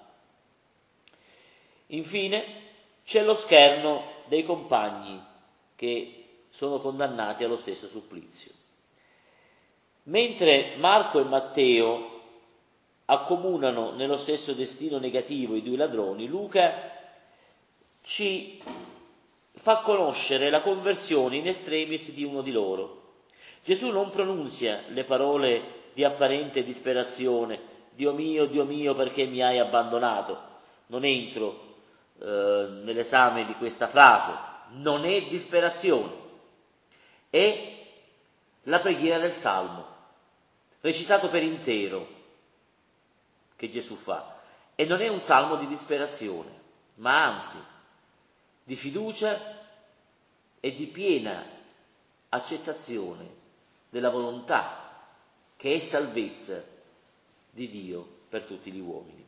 Infine c'è lo scherno dei compagni che sono condannati allo stesso supplizio. Mentre Marco e Matteo accomunano nello stesso destino negativo i due ladroni, Luca ci fa conoscere la conversione in extremis di uno di loro. Gesù non pronunzia le parole di apparente disperazione: Dio mio, perché mi hai abbandonato. Non entro nell'esame di questa frase, non è disperazione, è la preghiera del Salmo, recitato per intero, che Gesù fa, e non è un salmo di disperazione, ma anzi di fiducia e di piena accettazione della volontà che è salvezza di Dio per tutti gli uomini.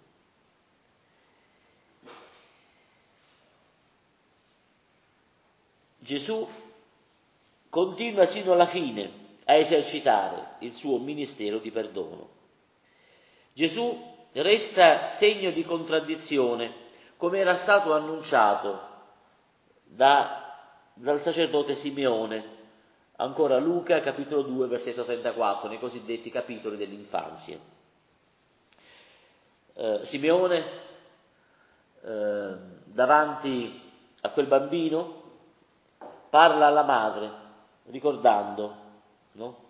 Gesù continua sino alla fine a esercitare il suo ministero di perdono. Gesù resta segno di contraddizione, come era stato annunciato dal sacerdote Simeone, ancora Luca capitolo 2 versetto 34, nei cosiddetti capitoli dell'infanzia. Simeone davanti a quel bambino parla alla madre ricordando, no?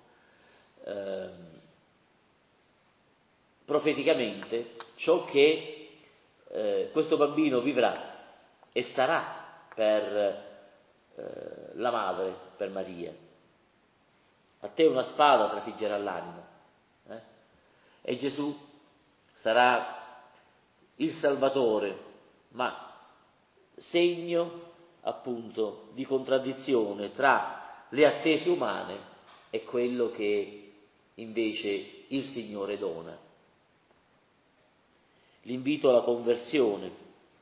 Profeticamente ciò che questo bambino vivrà e sarà per la madre, per Maria. A te una spada trafiggerà l'anima, e Gesù sarà il Salvatore, ma segno appunto di contraddizione tra le attese umane e quello che invece il Signore dona. L'invito alla conversione.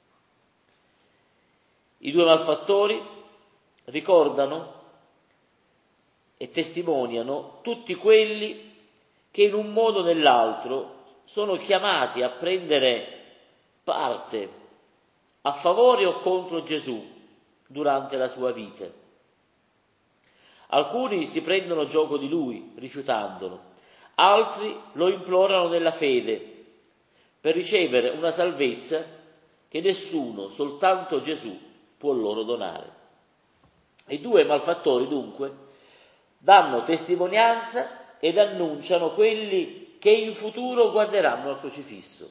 I due malfattori ricordano e testimoniano tutti quelli che in un modo o nell'altro sono chiamati a prendere parte a favore o contro Gesù durante la sua vita. Alcuni si prendono gioco di lui, rifiutandolo, altri lo implorano nella fede per ricevere una salvezza che nessuno, soltanto Gesù, può loro donare. I due malfattori, dunque, danno testimonianza ed annunciano quelli che in futuro guarderanno al crocifisso.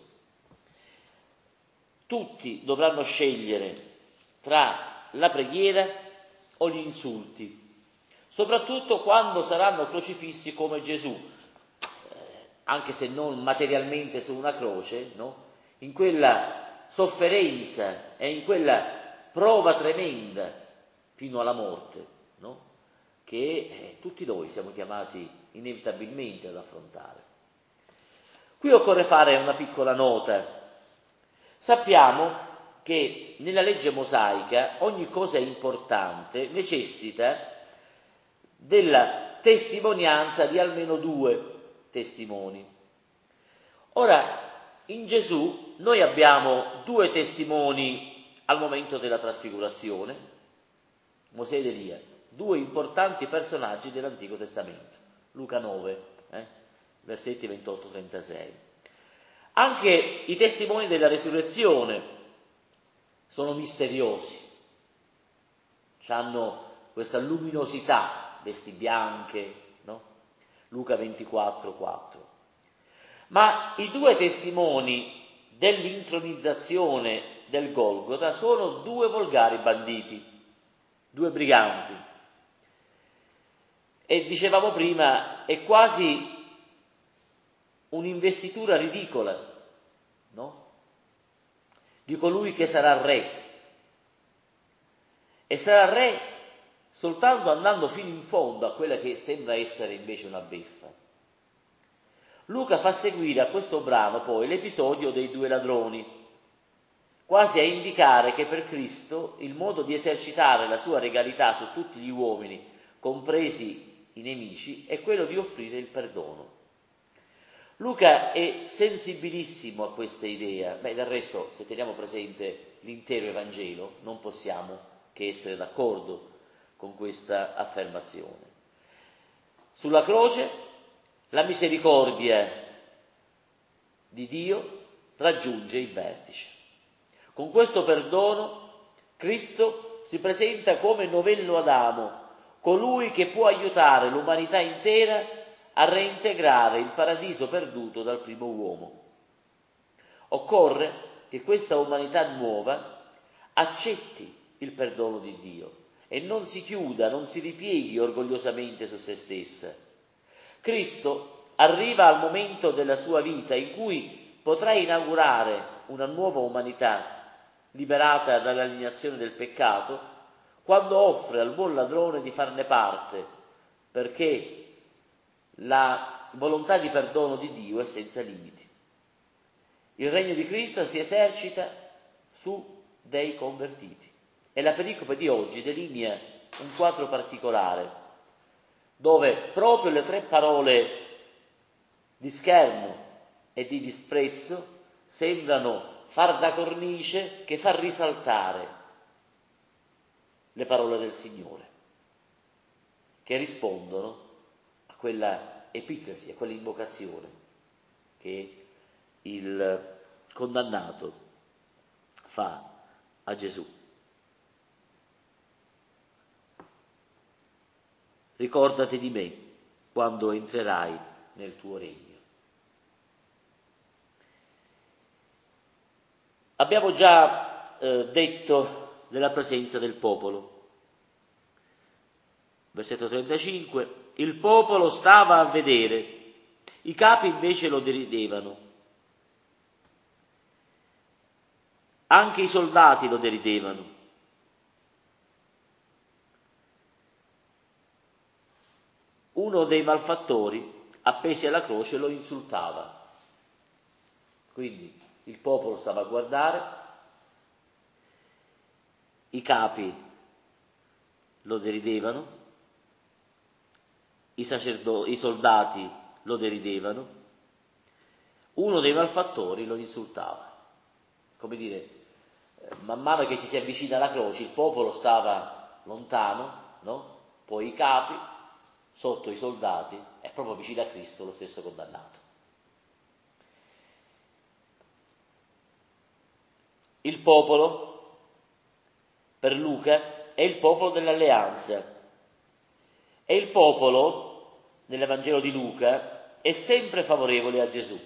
Tutti dovranno scegliere tra la preghiera o gli insulti, soprattutto quando saranno crocifissi come Gesù, anche se non materialmente su una croce, no? In quella sofferenza e in quella prova tremenda fino alla morte, no? Che tutti noi siamo chiamati inevitabilmente ad affrontare. Qui occorre fare una piccola nota. Sappiamo che nella legge mosaica ogni cosa importante necessita della testimonianza di almeno 2 testimoni. Ora, in Gesù noi abbiamo 2 testimoni al momento della trasfigurazione, Mosè ed Elia, due importanti personaggi dell'Antico Testamento. Luca 9, versetti 28-36. Anche i testimoni della resurrezione sono misteriosi, hanno questa luminosità, vesti bianche, no? Luca 24, 4. Ma i due testimoni dell'intronizzazione del Golgota sono due volgari banditi, due briganti. E dicevamo prima, è quasi un'investitura ridicola, no? Di colui che sarà re. E sarà re soltanto andando fino in fondo a quella che sembra essere invece una beffa. Luca fa seguire a questo brano poi l'episodio dei due ladroni, quasi a indicare che per Cristo il modo di esercitare la sua regalità su tutti gli uomini, compresi i nemici, è quello di offrire il perdono. Luca è sensibilissimo a questa idea. Del resto, se teniamo presente l'intero Evangelo, non possiamo che essere d'accordo con questa affermazione. Sulla croce la misericordia di Dio raggiunge il vertice. Con questo perdono Cristo si presenta come novello Adamo, colui che può aiutare l'umanità intera a reintegrare il paradiso perduto dal primo uomo. Occorre che questa umanità nuova accetti il perdono di Dio e non si chiuda, non si ripieghi orgogliosamente su se stessa. Cristo arriva al momento della sua vita in cui potrà inaugurare una nuova umanità liberata dall'alienazione del peccato, quando offre al buon ladrone di farne parte, perché la volontà di perdono di Dio è senza limiti. Il regno di Cristo si esercita su dei convertiti e la pericope di oggi delinea un quadro particolare, dove proprio le tre parole di scherno e di disprezzo sembrano far da cornice che fa risaltare le parole del Signore, che rispondono a quella epiclesi, a quell'invocazione che il condannato fa a Gesù. Ricordati di me quando entrerai nel tuo regno. Abbiamo già detto della presenza del popolo. Versetto 35, il popolo stava a vedere, i capi invece lo deridevano. Anche i soldati lo deridevano. Uno dei malfattori, appesi alla croce, lo insultava. Quindi il popolo stava a guardare, i capi lo deridevano, i soldati lo deridevano, uno dei malfattori lo insultava. Come dire, man mano che ci si avvicina alla croce, il popolo stava lontano, no? Poi i capi, sotto i soldati, e proprio vicino a Cristo lo stesso condannato. Il popolo, per Luca, è il popolo dell'alleanza. E il popolo, nell'Evangelo di Luca, è sempre favorevole a Gesù.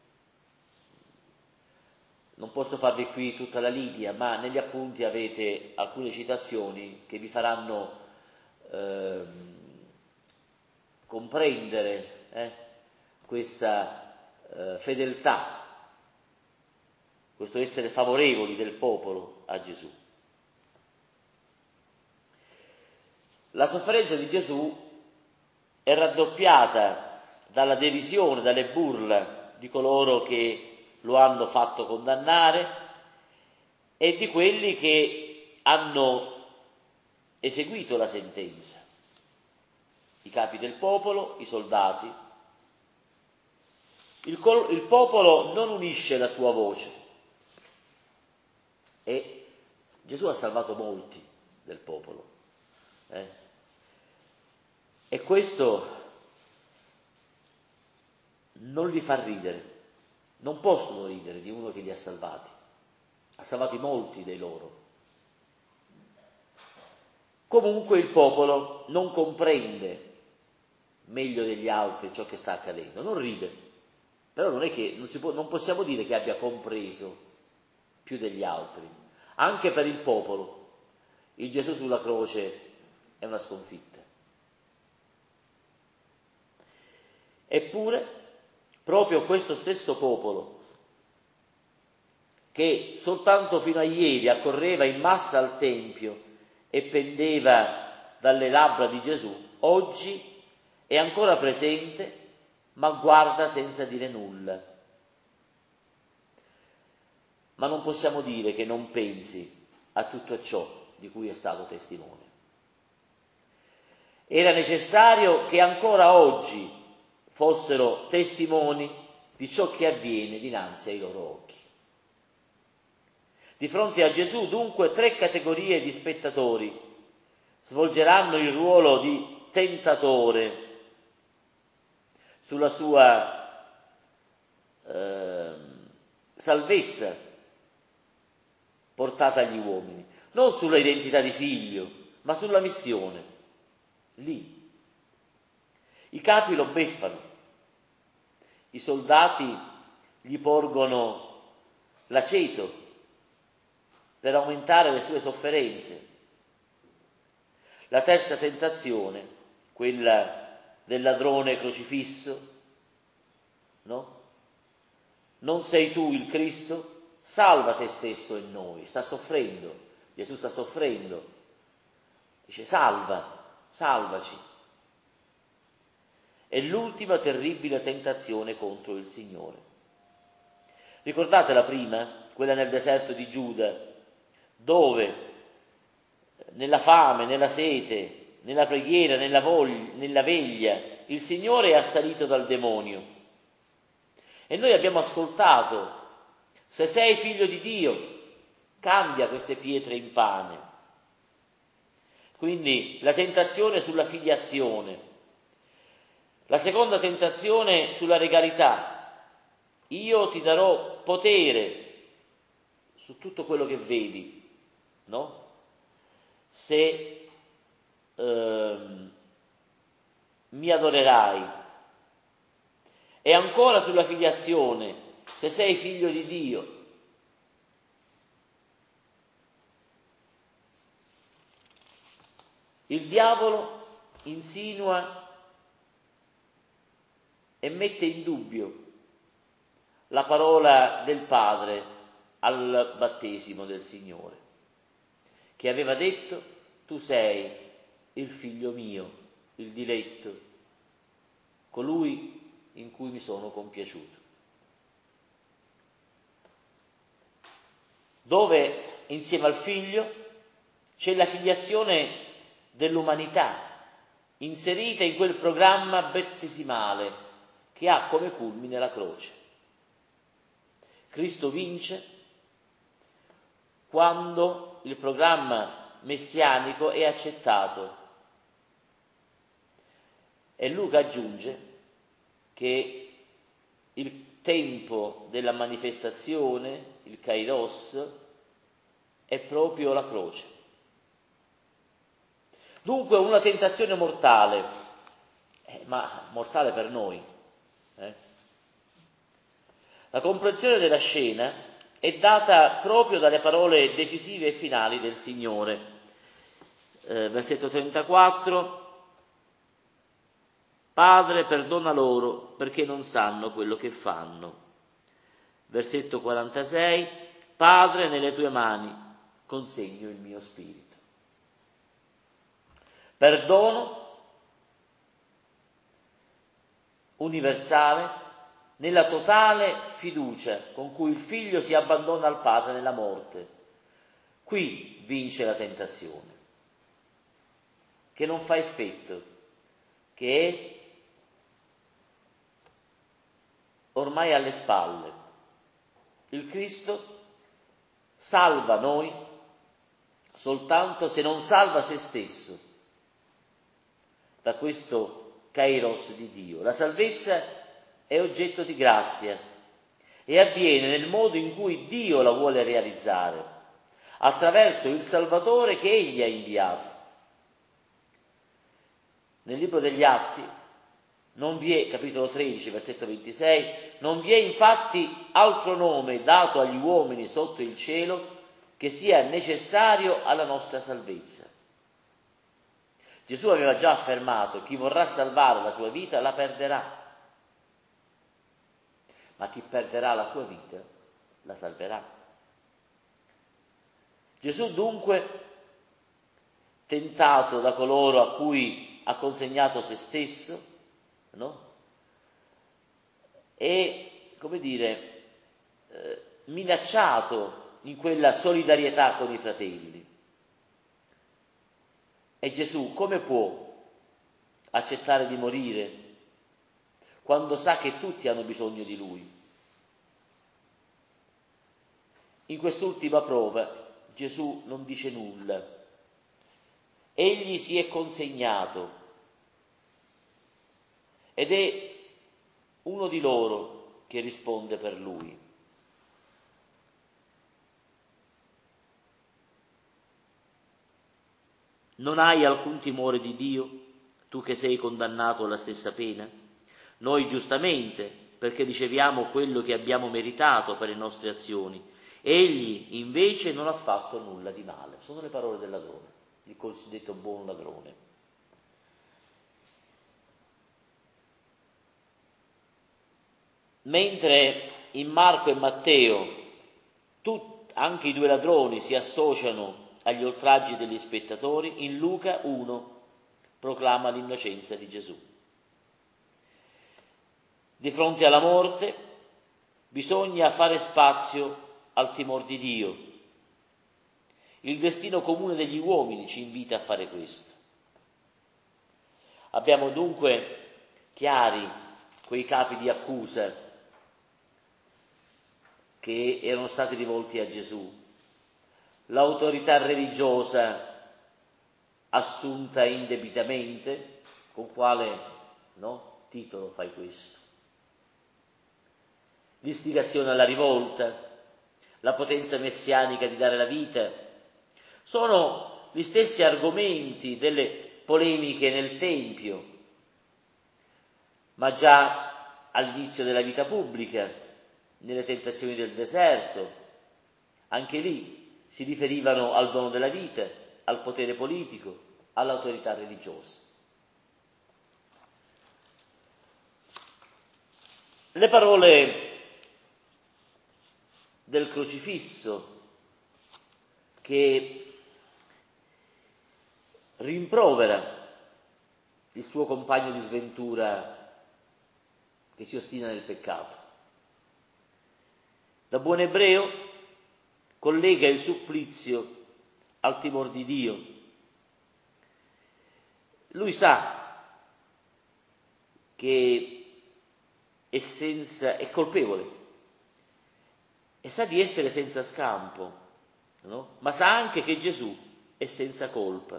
Non posso farvi qui tutta la linea, ma negli appunti avete alcune citazioni che vi faranno comprendere questa fedeltà, questo essere favorevoli del popolo a Gesù. La sofferenza di Gesù è raddoppiata dalla derisione, dalle burla di coloro che lo hanno fatto condannare e di quelli che hanno eseguito la sentenza. I capi del popolo, i soldati. Il popolo non unisce la sua voce e Gesù ha salvato molti del popolo. E questo non li fa ridere, non possono ridere di uno che li ha salvati molti dei loro. Comunque il popolo non comprende meglio degli altri ciò che sta accadendo, non ride, però non è che non possiamo dire che abbia compreso più degli altri. Anche per il popolo il Gesù sulla croce è una sconfitta. Eppure proprio questo stesso popolo, che soltanto fino a ieri accorreva in massa al Tempio e pendeva dalle labbra di Gesù, oggi è ancora presente, ma guarda senza dire nulla. Ma non possiamo dire che non pensi a tutto ciò di cui è stato testimone. Era necessario che ancora oggi fossero testimoni di ciò che avviene dinanzi ai loro occhi. Di fronte a Gesù, dunque, 3 categorie di spettatori svolgeranno il ruolo di tentatore sulla sua salvezza portata agli uomini, non sulla identità di figlio, ma sulla missione. Lì i capi lo beffano, i soldati gli porgono l'aceto per aumentare le sue sofferenze. La terza tentazione, quella del ladrone crocifisso, no? Non sei tu il Cristo? Salva te stesso e noi. Sta soffrendo, Gesù sta soffrendo. Dice salvaci. È l'ultima terribile tentazione contro il Signore. Ricordate la prima, quella nel deserto di Giuda, dove nella fame, nella sete, nella preghiera, nella veglia, il Signore è assalito dal demonio. E noi abbiamo ascoltato: se sei figlio di Dio, cambia queste pietre in pane. Quindi la tentazione sulla filiazione. La seconda tentazione sulla regalità. Io ti darò potere su tutto quello che vedi, no? Se mi adorerai. E ancora sulla filiazione, se sei figlio di Dio. Il diavolo insinua e mette in dubbio la parola del Padre al battesimo del Signore, che aveva detto: tu sei il figlio mio, il diletto, colui in cui mi sono compiaciuto. Dove insieme al figlio c'è la filiazione dell'umanità, inserita in quel programma battesimale che ha come culmine la croce. Cristo vince quando il programma messianico è accettato. E Luca aggiunge che il tempo della manifestazione, il Kairos, è proprio la croce. Dunque una tentazione mortale, ma mortale per noi. La comprensione della scena è data proprio dalle parole decisive e finali del Signore. Versetto 34, Padre, perdona loro perché non sanno quello che fanno. Versetto 46, Padre, nelle tue mani consegno il mio spirito. Perdono universale nella totale fiducia con cui il figlio si abbandona al Padre nella morte. Qui vince la tentazione, che non fa effetto, che è ormai alle spalle. Il Cristo salva noi soltanto se non salva se stesso da questo kairos di Dio. La salvezza è oggetto di grazia e avviene nel modo in cui Dio la vuole realizzare, attraverso il Salvatore che Egli ha inviato. Nel libro degli Atti non vi è, capitolo 13, versetto 26, non vi è infatti altro nome dato agli uomini sotto il cielo che sia necessario alla nostra salvezza. Gesù aveva già affermato: chi vorrà salvare la sua vita la perderà, ma chi perderà la sua vita la salverà. Gesù dunque, tentato da coloro a cui ha consegnato se stesso, no? E, come dire, minacciato in quella solidarietà con i fratelli. E Gesù come può accettare di morire quando sa che tutti hanno bisogno di Lui? In quest'ultima prova Gesù non dice nulla. Egli si è consegnato ed è uno di loro che risponde per Lui. Non hai alcun timore di Dio, tu che sei condannato alla stessa pena? Noi giustamente, perché riceviamo quello che abbiamo meritato per le nostre azioni. Egli invece non ha fatto nulla di male. Sono le parole del ladrone, il cosiddetto buon ladrone. Mentre in Marco e Matteo anche i due ladroni si associano agli oltraggi degli spettatori, in Luca 1 proclama l'innocenza di Gesù. Di fronte alla morte bisogna fare spazio al timore di Dio. Il destino comune degli uomini ci invita a fare questo. Abbiamo dunque chiari quei capi di accusa che erano stati rivolti a Gesù. L'autorità religiosa assunta indebitamente, con quale titolo fai questo? L'istigazione alla rivolta, la potenza messianica di dare la vita, sono gli stessi argomenti delle polemiche nel Tempio, ma già all'inizio della vita pubblica, nelle tentazioni del deserto, anche lì si riferivano al dono della vita, al potere politico, all'autorità religiosa. Le parole del crocifisso che rimprovera il suo compagno di sventura che si ostina nel peccato. Da buon ebreo collega il supplizio al timore di Dio. Lui sa che è colpevole e sa di essere senza scampo, no? Ma sa anche che Gesù è senza colpa.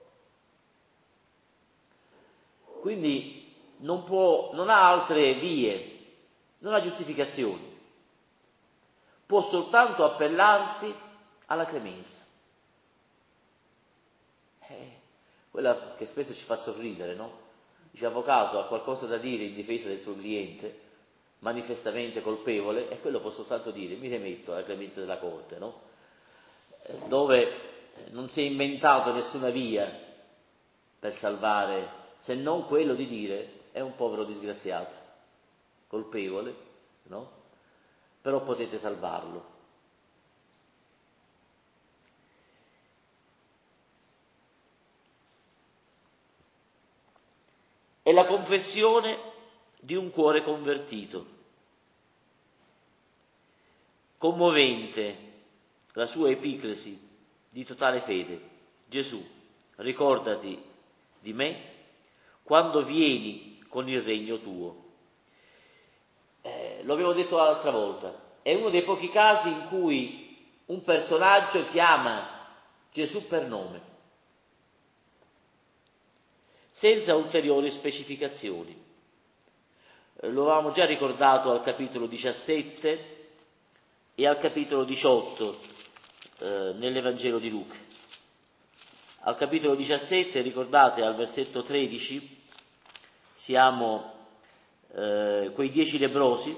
Quindi non ha altre vie, non ha giustificazioni. Può soltanto appellarsi alla clemenza. Quella che spesso ci fa sorridere, no? Dice: avvocato ha qualcosa da dire in difesa del suo cliente, manifestamente colpevole, e quello può soltanto dire: mi rimetto alla clemenza della corte, no? Dove non si è inventato nessuna via per salvare, se non quello di dire: è un povero disgraziato, colpevole, no? Però potete salvarlo. È la confessione di un cuore convertito. Commovente la sua epiclesi di totale fede. Gesù, ricordati di me quando vieni con il regno tuo. Lo avevo detto l'altra volta, è uno dei pochi casi in cui un personaggio chiama Gesù per nome, senza ulteriori specificazioni. Lo avevamo già ricordato al capitolo 17 e al capitolo 18 nell'Evangelo di Luca. Al capitolo 17, ricordate, al versetto 13, siamo quei 10 leprosi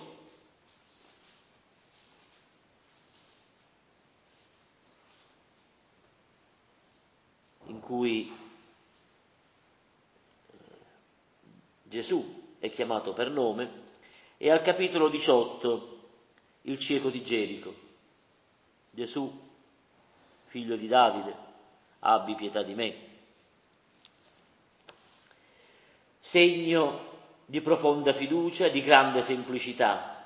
in cui Gesù è chiamato per nome, e al capitolo 18 il cieco di Gerico. Gesù, figlio di Davide, abbi pietà di me. Segno di profonda fiducia, di grande semplicità.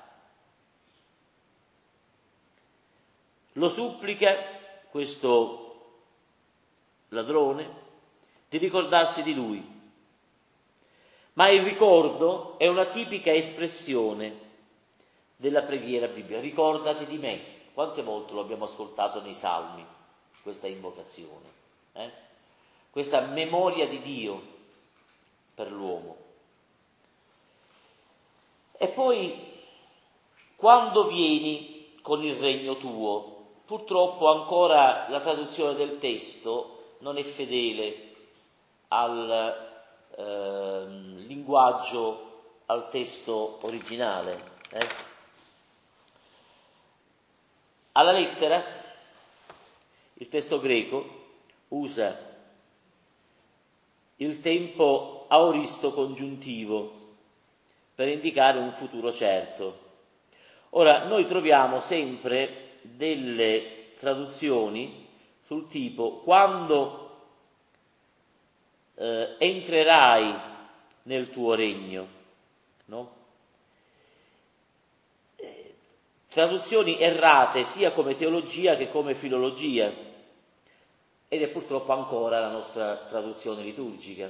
Lo supplica questo ladrone di ricordarsi di lui. Ma il ricordo è una tipica espressione della preghiera biblica. Ricordati di me. Quante volte lo abbiamo ascoltato nei Salmi, questa invocazione? Questa memoria di Dio per l'uomo. E poi, quando vieni con il regno tuo, purtroppo ancora la traduzione del testo non è fedele al linguaggio, al testo originale. Alla lettera il testo greco usa il tempo aoristo congiuntivo per indicare un futuro certo. Ora, noi troviamo sempre delle traduzioni sul tipo quando entrerai nel tuo regno, no? Traduzioni errate sia come teologia che come filologia, ed è purtroppo ancora la nostra traduzione liturgica.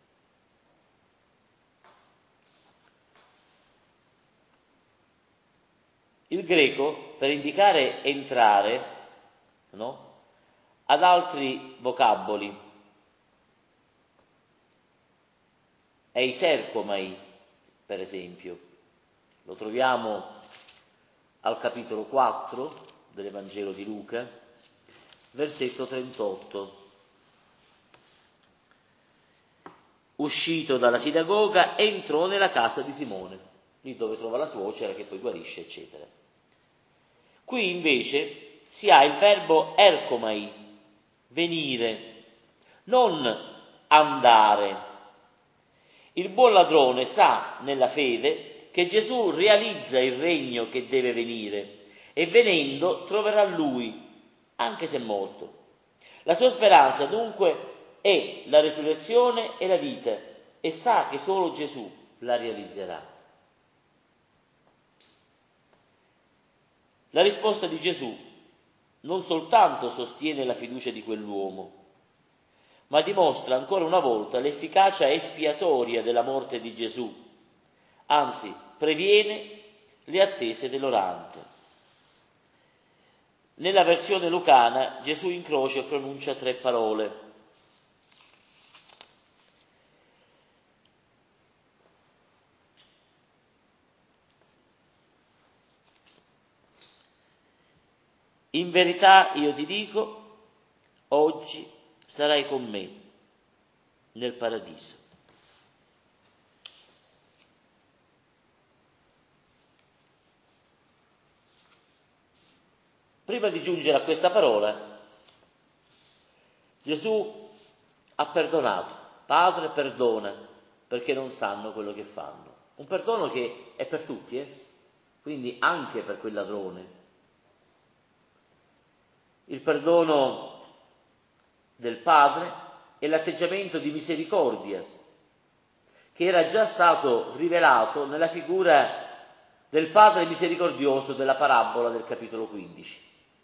Il greco, per indicare entrare, no? Ad altri vocaboli. Eiserkomai, per esempio, lo troviamo al capitolo 4 dell'Evangelo di Luca, versetto 38. Uscito dalla sinagoga, entrò nella casa di Simone, lì dove trova la suocera che poi guarisce, eccetera. Qui invece si ha il verbo erkomai, venire, non andare. Il buon ladrone sa nella fede che Gesù realizza il regno che deve venire e venendo troverà lui, anche se morto. La sua speranza dunque è la resurrezione e la vita e sa che solo Gesù la realizzerà. La risposta di Gesù non soltanto sostiene la fiducia di quell'uomo, ma dimostra ancora una volta l'efficacia espiatoria della morte di Gesù, anzi previene le attese dell'orante. Nella versione lucana Gesù in croce pronuncia 3 parole. In verità io ti dico, oggi sarai con me nel paradiso. Prima di giungere a questa parola, Gesù ha perdonato. Padre, perdona, perché non sanno quello che fanno. Un perdono che è per tutti, quindi anche per quel ladrone. Il perdono del Padre e l'atteggiamento di misericordia che era già stato rivelato nella figura del Padre misericordioso della parabola del capitolo 15.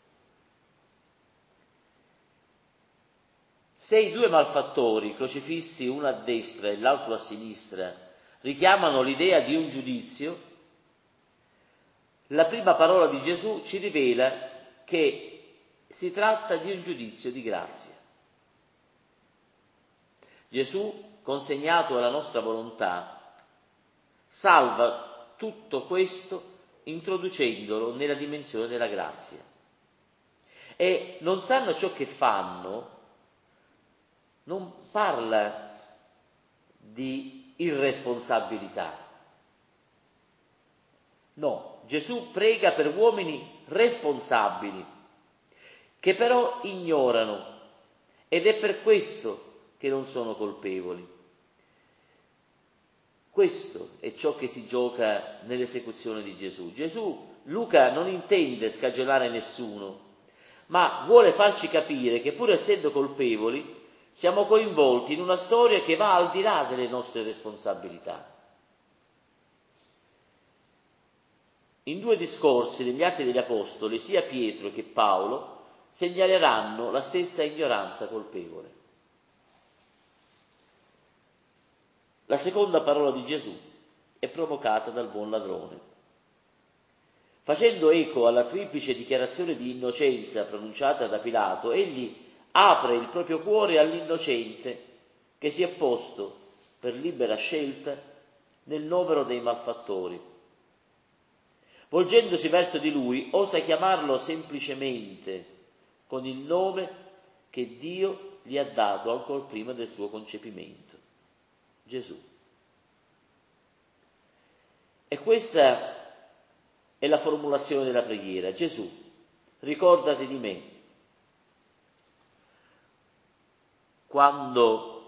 Se i 2 malfattori, crocifissi uno a destra e l'altro a sinistra, richiamano l'idea di un giudizio, la prima parola di Gesù ci rivela che si tratta di un giudizio di grazia. Gesù, consegnato alla nostra volontà, salva tutto questo introducendolo nella dimensione della grazia. E non sanno ciò che fanno, non parla di irresponsabilità. No, Gesù prega per uomini responsabili, che però ignorano, ed è per questo che non sono colpevoli. Questo è ciò che si gioca nell'esecuzione di Gesù. Luca non intende scagionare nessuno, ma vuole farci capire che pur essendo colpevoli siamo coinvolti in una storia che va al di là delle nostre responsabilità. In 2 discorsi degli Atti degli Apostoli, sia Pietro che Paolo segnaleranno la stessa ignoranza colpevole. La seconda parola di Gesù è provocata dal buon ladrone. Facendo eco alla triplice dichiarazione di innocenza pronunciata da Pilato, egli apre il proprio cuore all'innocente che si è posto per libera scelta nel novero dei malfattori. Volgendosi verso di lui, osa chiamarlo semplicemente con il nome che Dio gli ha dato ancor prima del suo concepimento: Gesù. E questa è la formulazione della preghiera: Gesù, ricordati di me quando,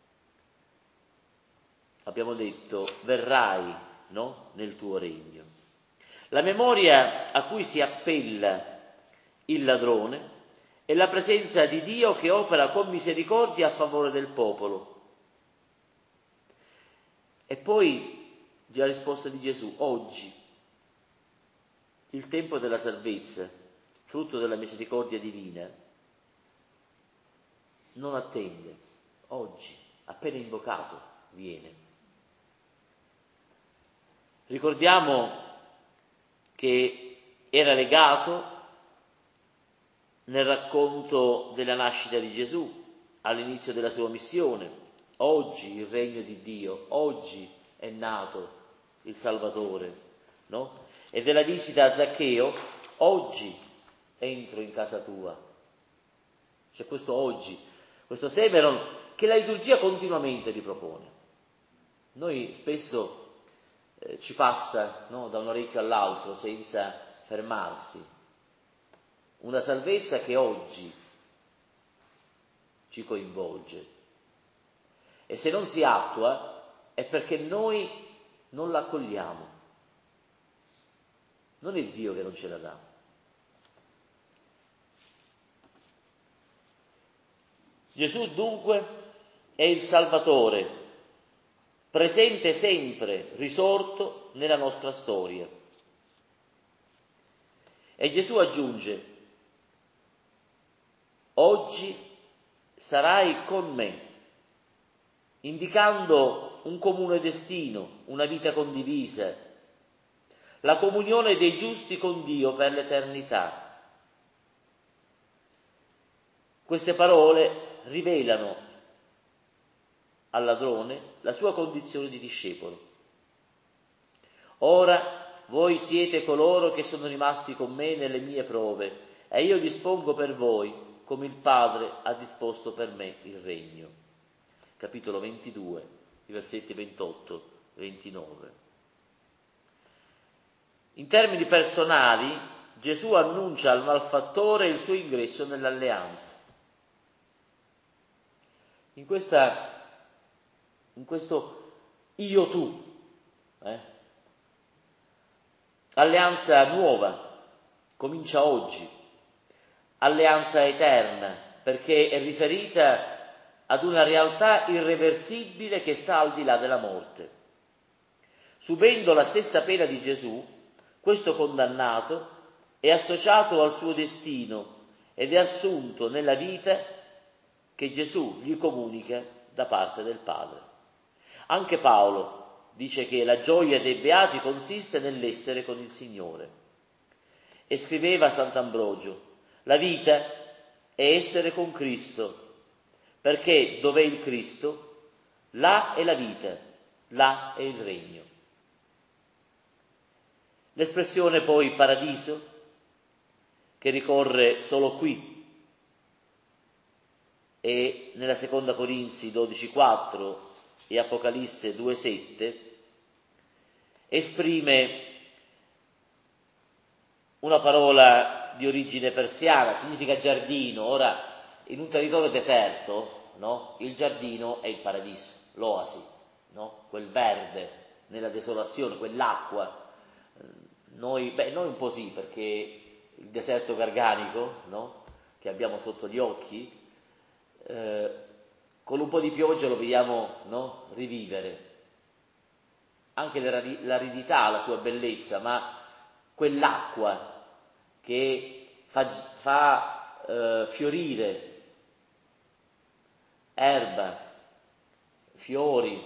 abbiamo detto, verrai, no? Nel tuo regno. La memoria a cui si appella il ladrone è la presenza di Dio che opera con misericordia a favore del popolo. E poi la risposta di Gesù: oggi, il tempo della salvezza, frutto della misericordia divina, non attende, oggi, appena invocato, viene. Ricordiamo che era legato nel racconto della nascita di Gesù, all'inizio della sua missione: oggi il regno di Dio, oggi è nato il Salvatore, no? E della visita a Zaccheo: oggi entro in casa tua. C'è questo oggi, questo semeron che la liturgia continuamente ripropone. Noi spesso ci passa, no, da un orecchio all'altro senza fermarsi. Una salvezza che oggi ci coinvolge. E se non si attua è perché noi non la accogliamo. Non è Dio che non ce la dà. Gesù dunque è il Salvatore, presente sempre, risorto nella nostra storia. E Gesù aggiunge: oggi sarai con me, indicando un comune destino, una vita condivisa, la comunione dei giusti con Dio per l'eternità. Queste parole rivelano al ladrone la sua condizione di discepolo. Ora voi siete coloro che sono rimasti con me nelle mie prove, e io dispongo per voi come il Padre ha disposto per me il regno. Capitolo 22, i versetti 28-29. In termini personali, Gesù annuncia al malfattore il suo ingresso nell'alleanza. In questo io-tu, alleanza nuova, comincia oggi, alleanza eterna, perché è riferita ad una realtà irreversibile che sta al di là della morte. Subendo la stessa pena di Gesù, questo condannato è associato al suo destino ed è assunto nella vita che Gesù gli comunica da parte del Padre. Anche Paolo dice che la gioia dei beati consiste nell'essere con il Signore. E scriveva Sant'Ambrogio: La vita è essere con Cristo, perché dov'è il Cristo, là è la vita, là è il regno. L'espressione poi paradiso, che ricorre solo qui, e nella seconda Corinzi 12,4 e Apocalisse 2,7, esprime una parola di origine persiana, significa giardino. Ora, in un territorio deserto, no? Il giardino è il paradiso, l'oasi, no? Quel verde nella desolazione, quell'acqua. Noi un po' sì, perché il deserto garganico, no? Che abbiamo sotto gli occhi, con un po' di pioggia lo vediamo, no? Rivivere. Anche l'aridità, la sua bellezza, ma quell'acqua che fa fiorire erba, fiori,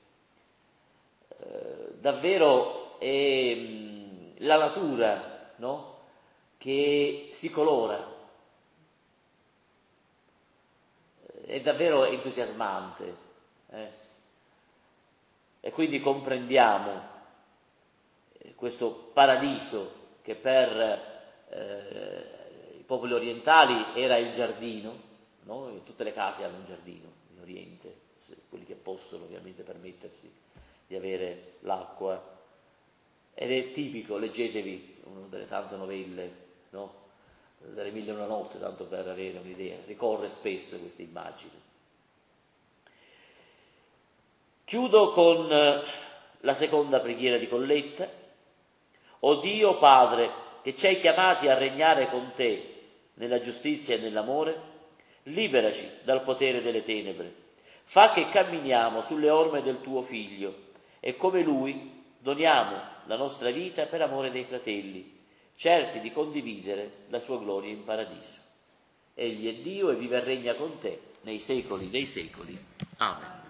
davvero è la natura, no? Che si colora. È davvero entusiasmante. E quindi comprendiamo questo paradiso che per i popoli orientali era il giardino, no? Tutte le case hanno un giardino in Oriente, quelli che possono ovviamente permettersi di avere l'acqua, ed è tipico, leggetevi una delle tante novelle, no? Delle Mille e una notte, tanto per avere un'idea, ricorre spesso questa immagine. Chiudo con la seconda preghiera di Colletta. O Dio Padre, che ci hai chiamati a regnare con te nella giustizia e nell'amore, liberaci dal potere delle tenebre, fa che camminiamo sulle orme del tuo Figlio e come Lui doniamo la nostra vita per amore dei fratelli, certi di condividere la sua gloria in paradiso. Egli è Dio e vive e regna con te nei secoli dei secoli. Amen.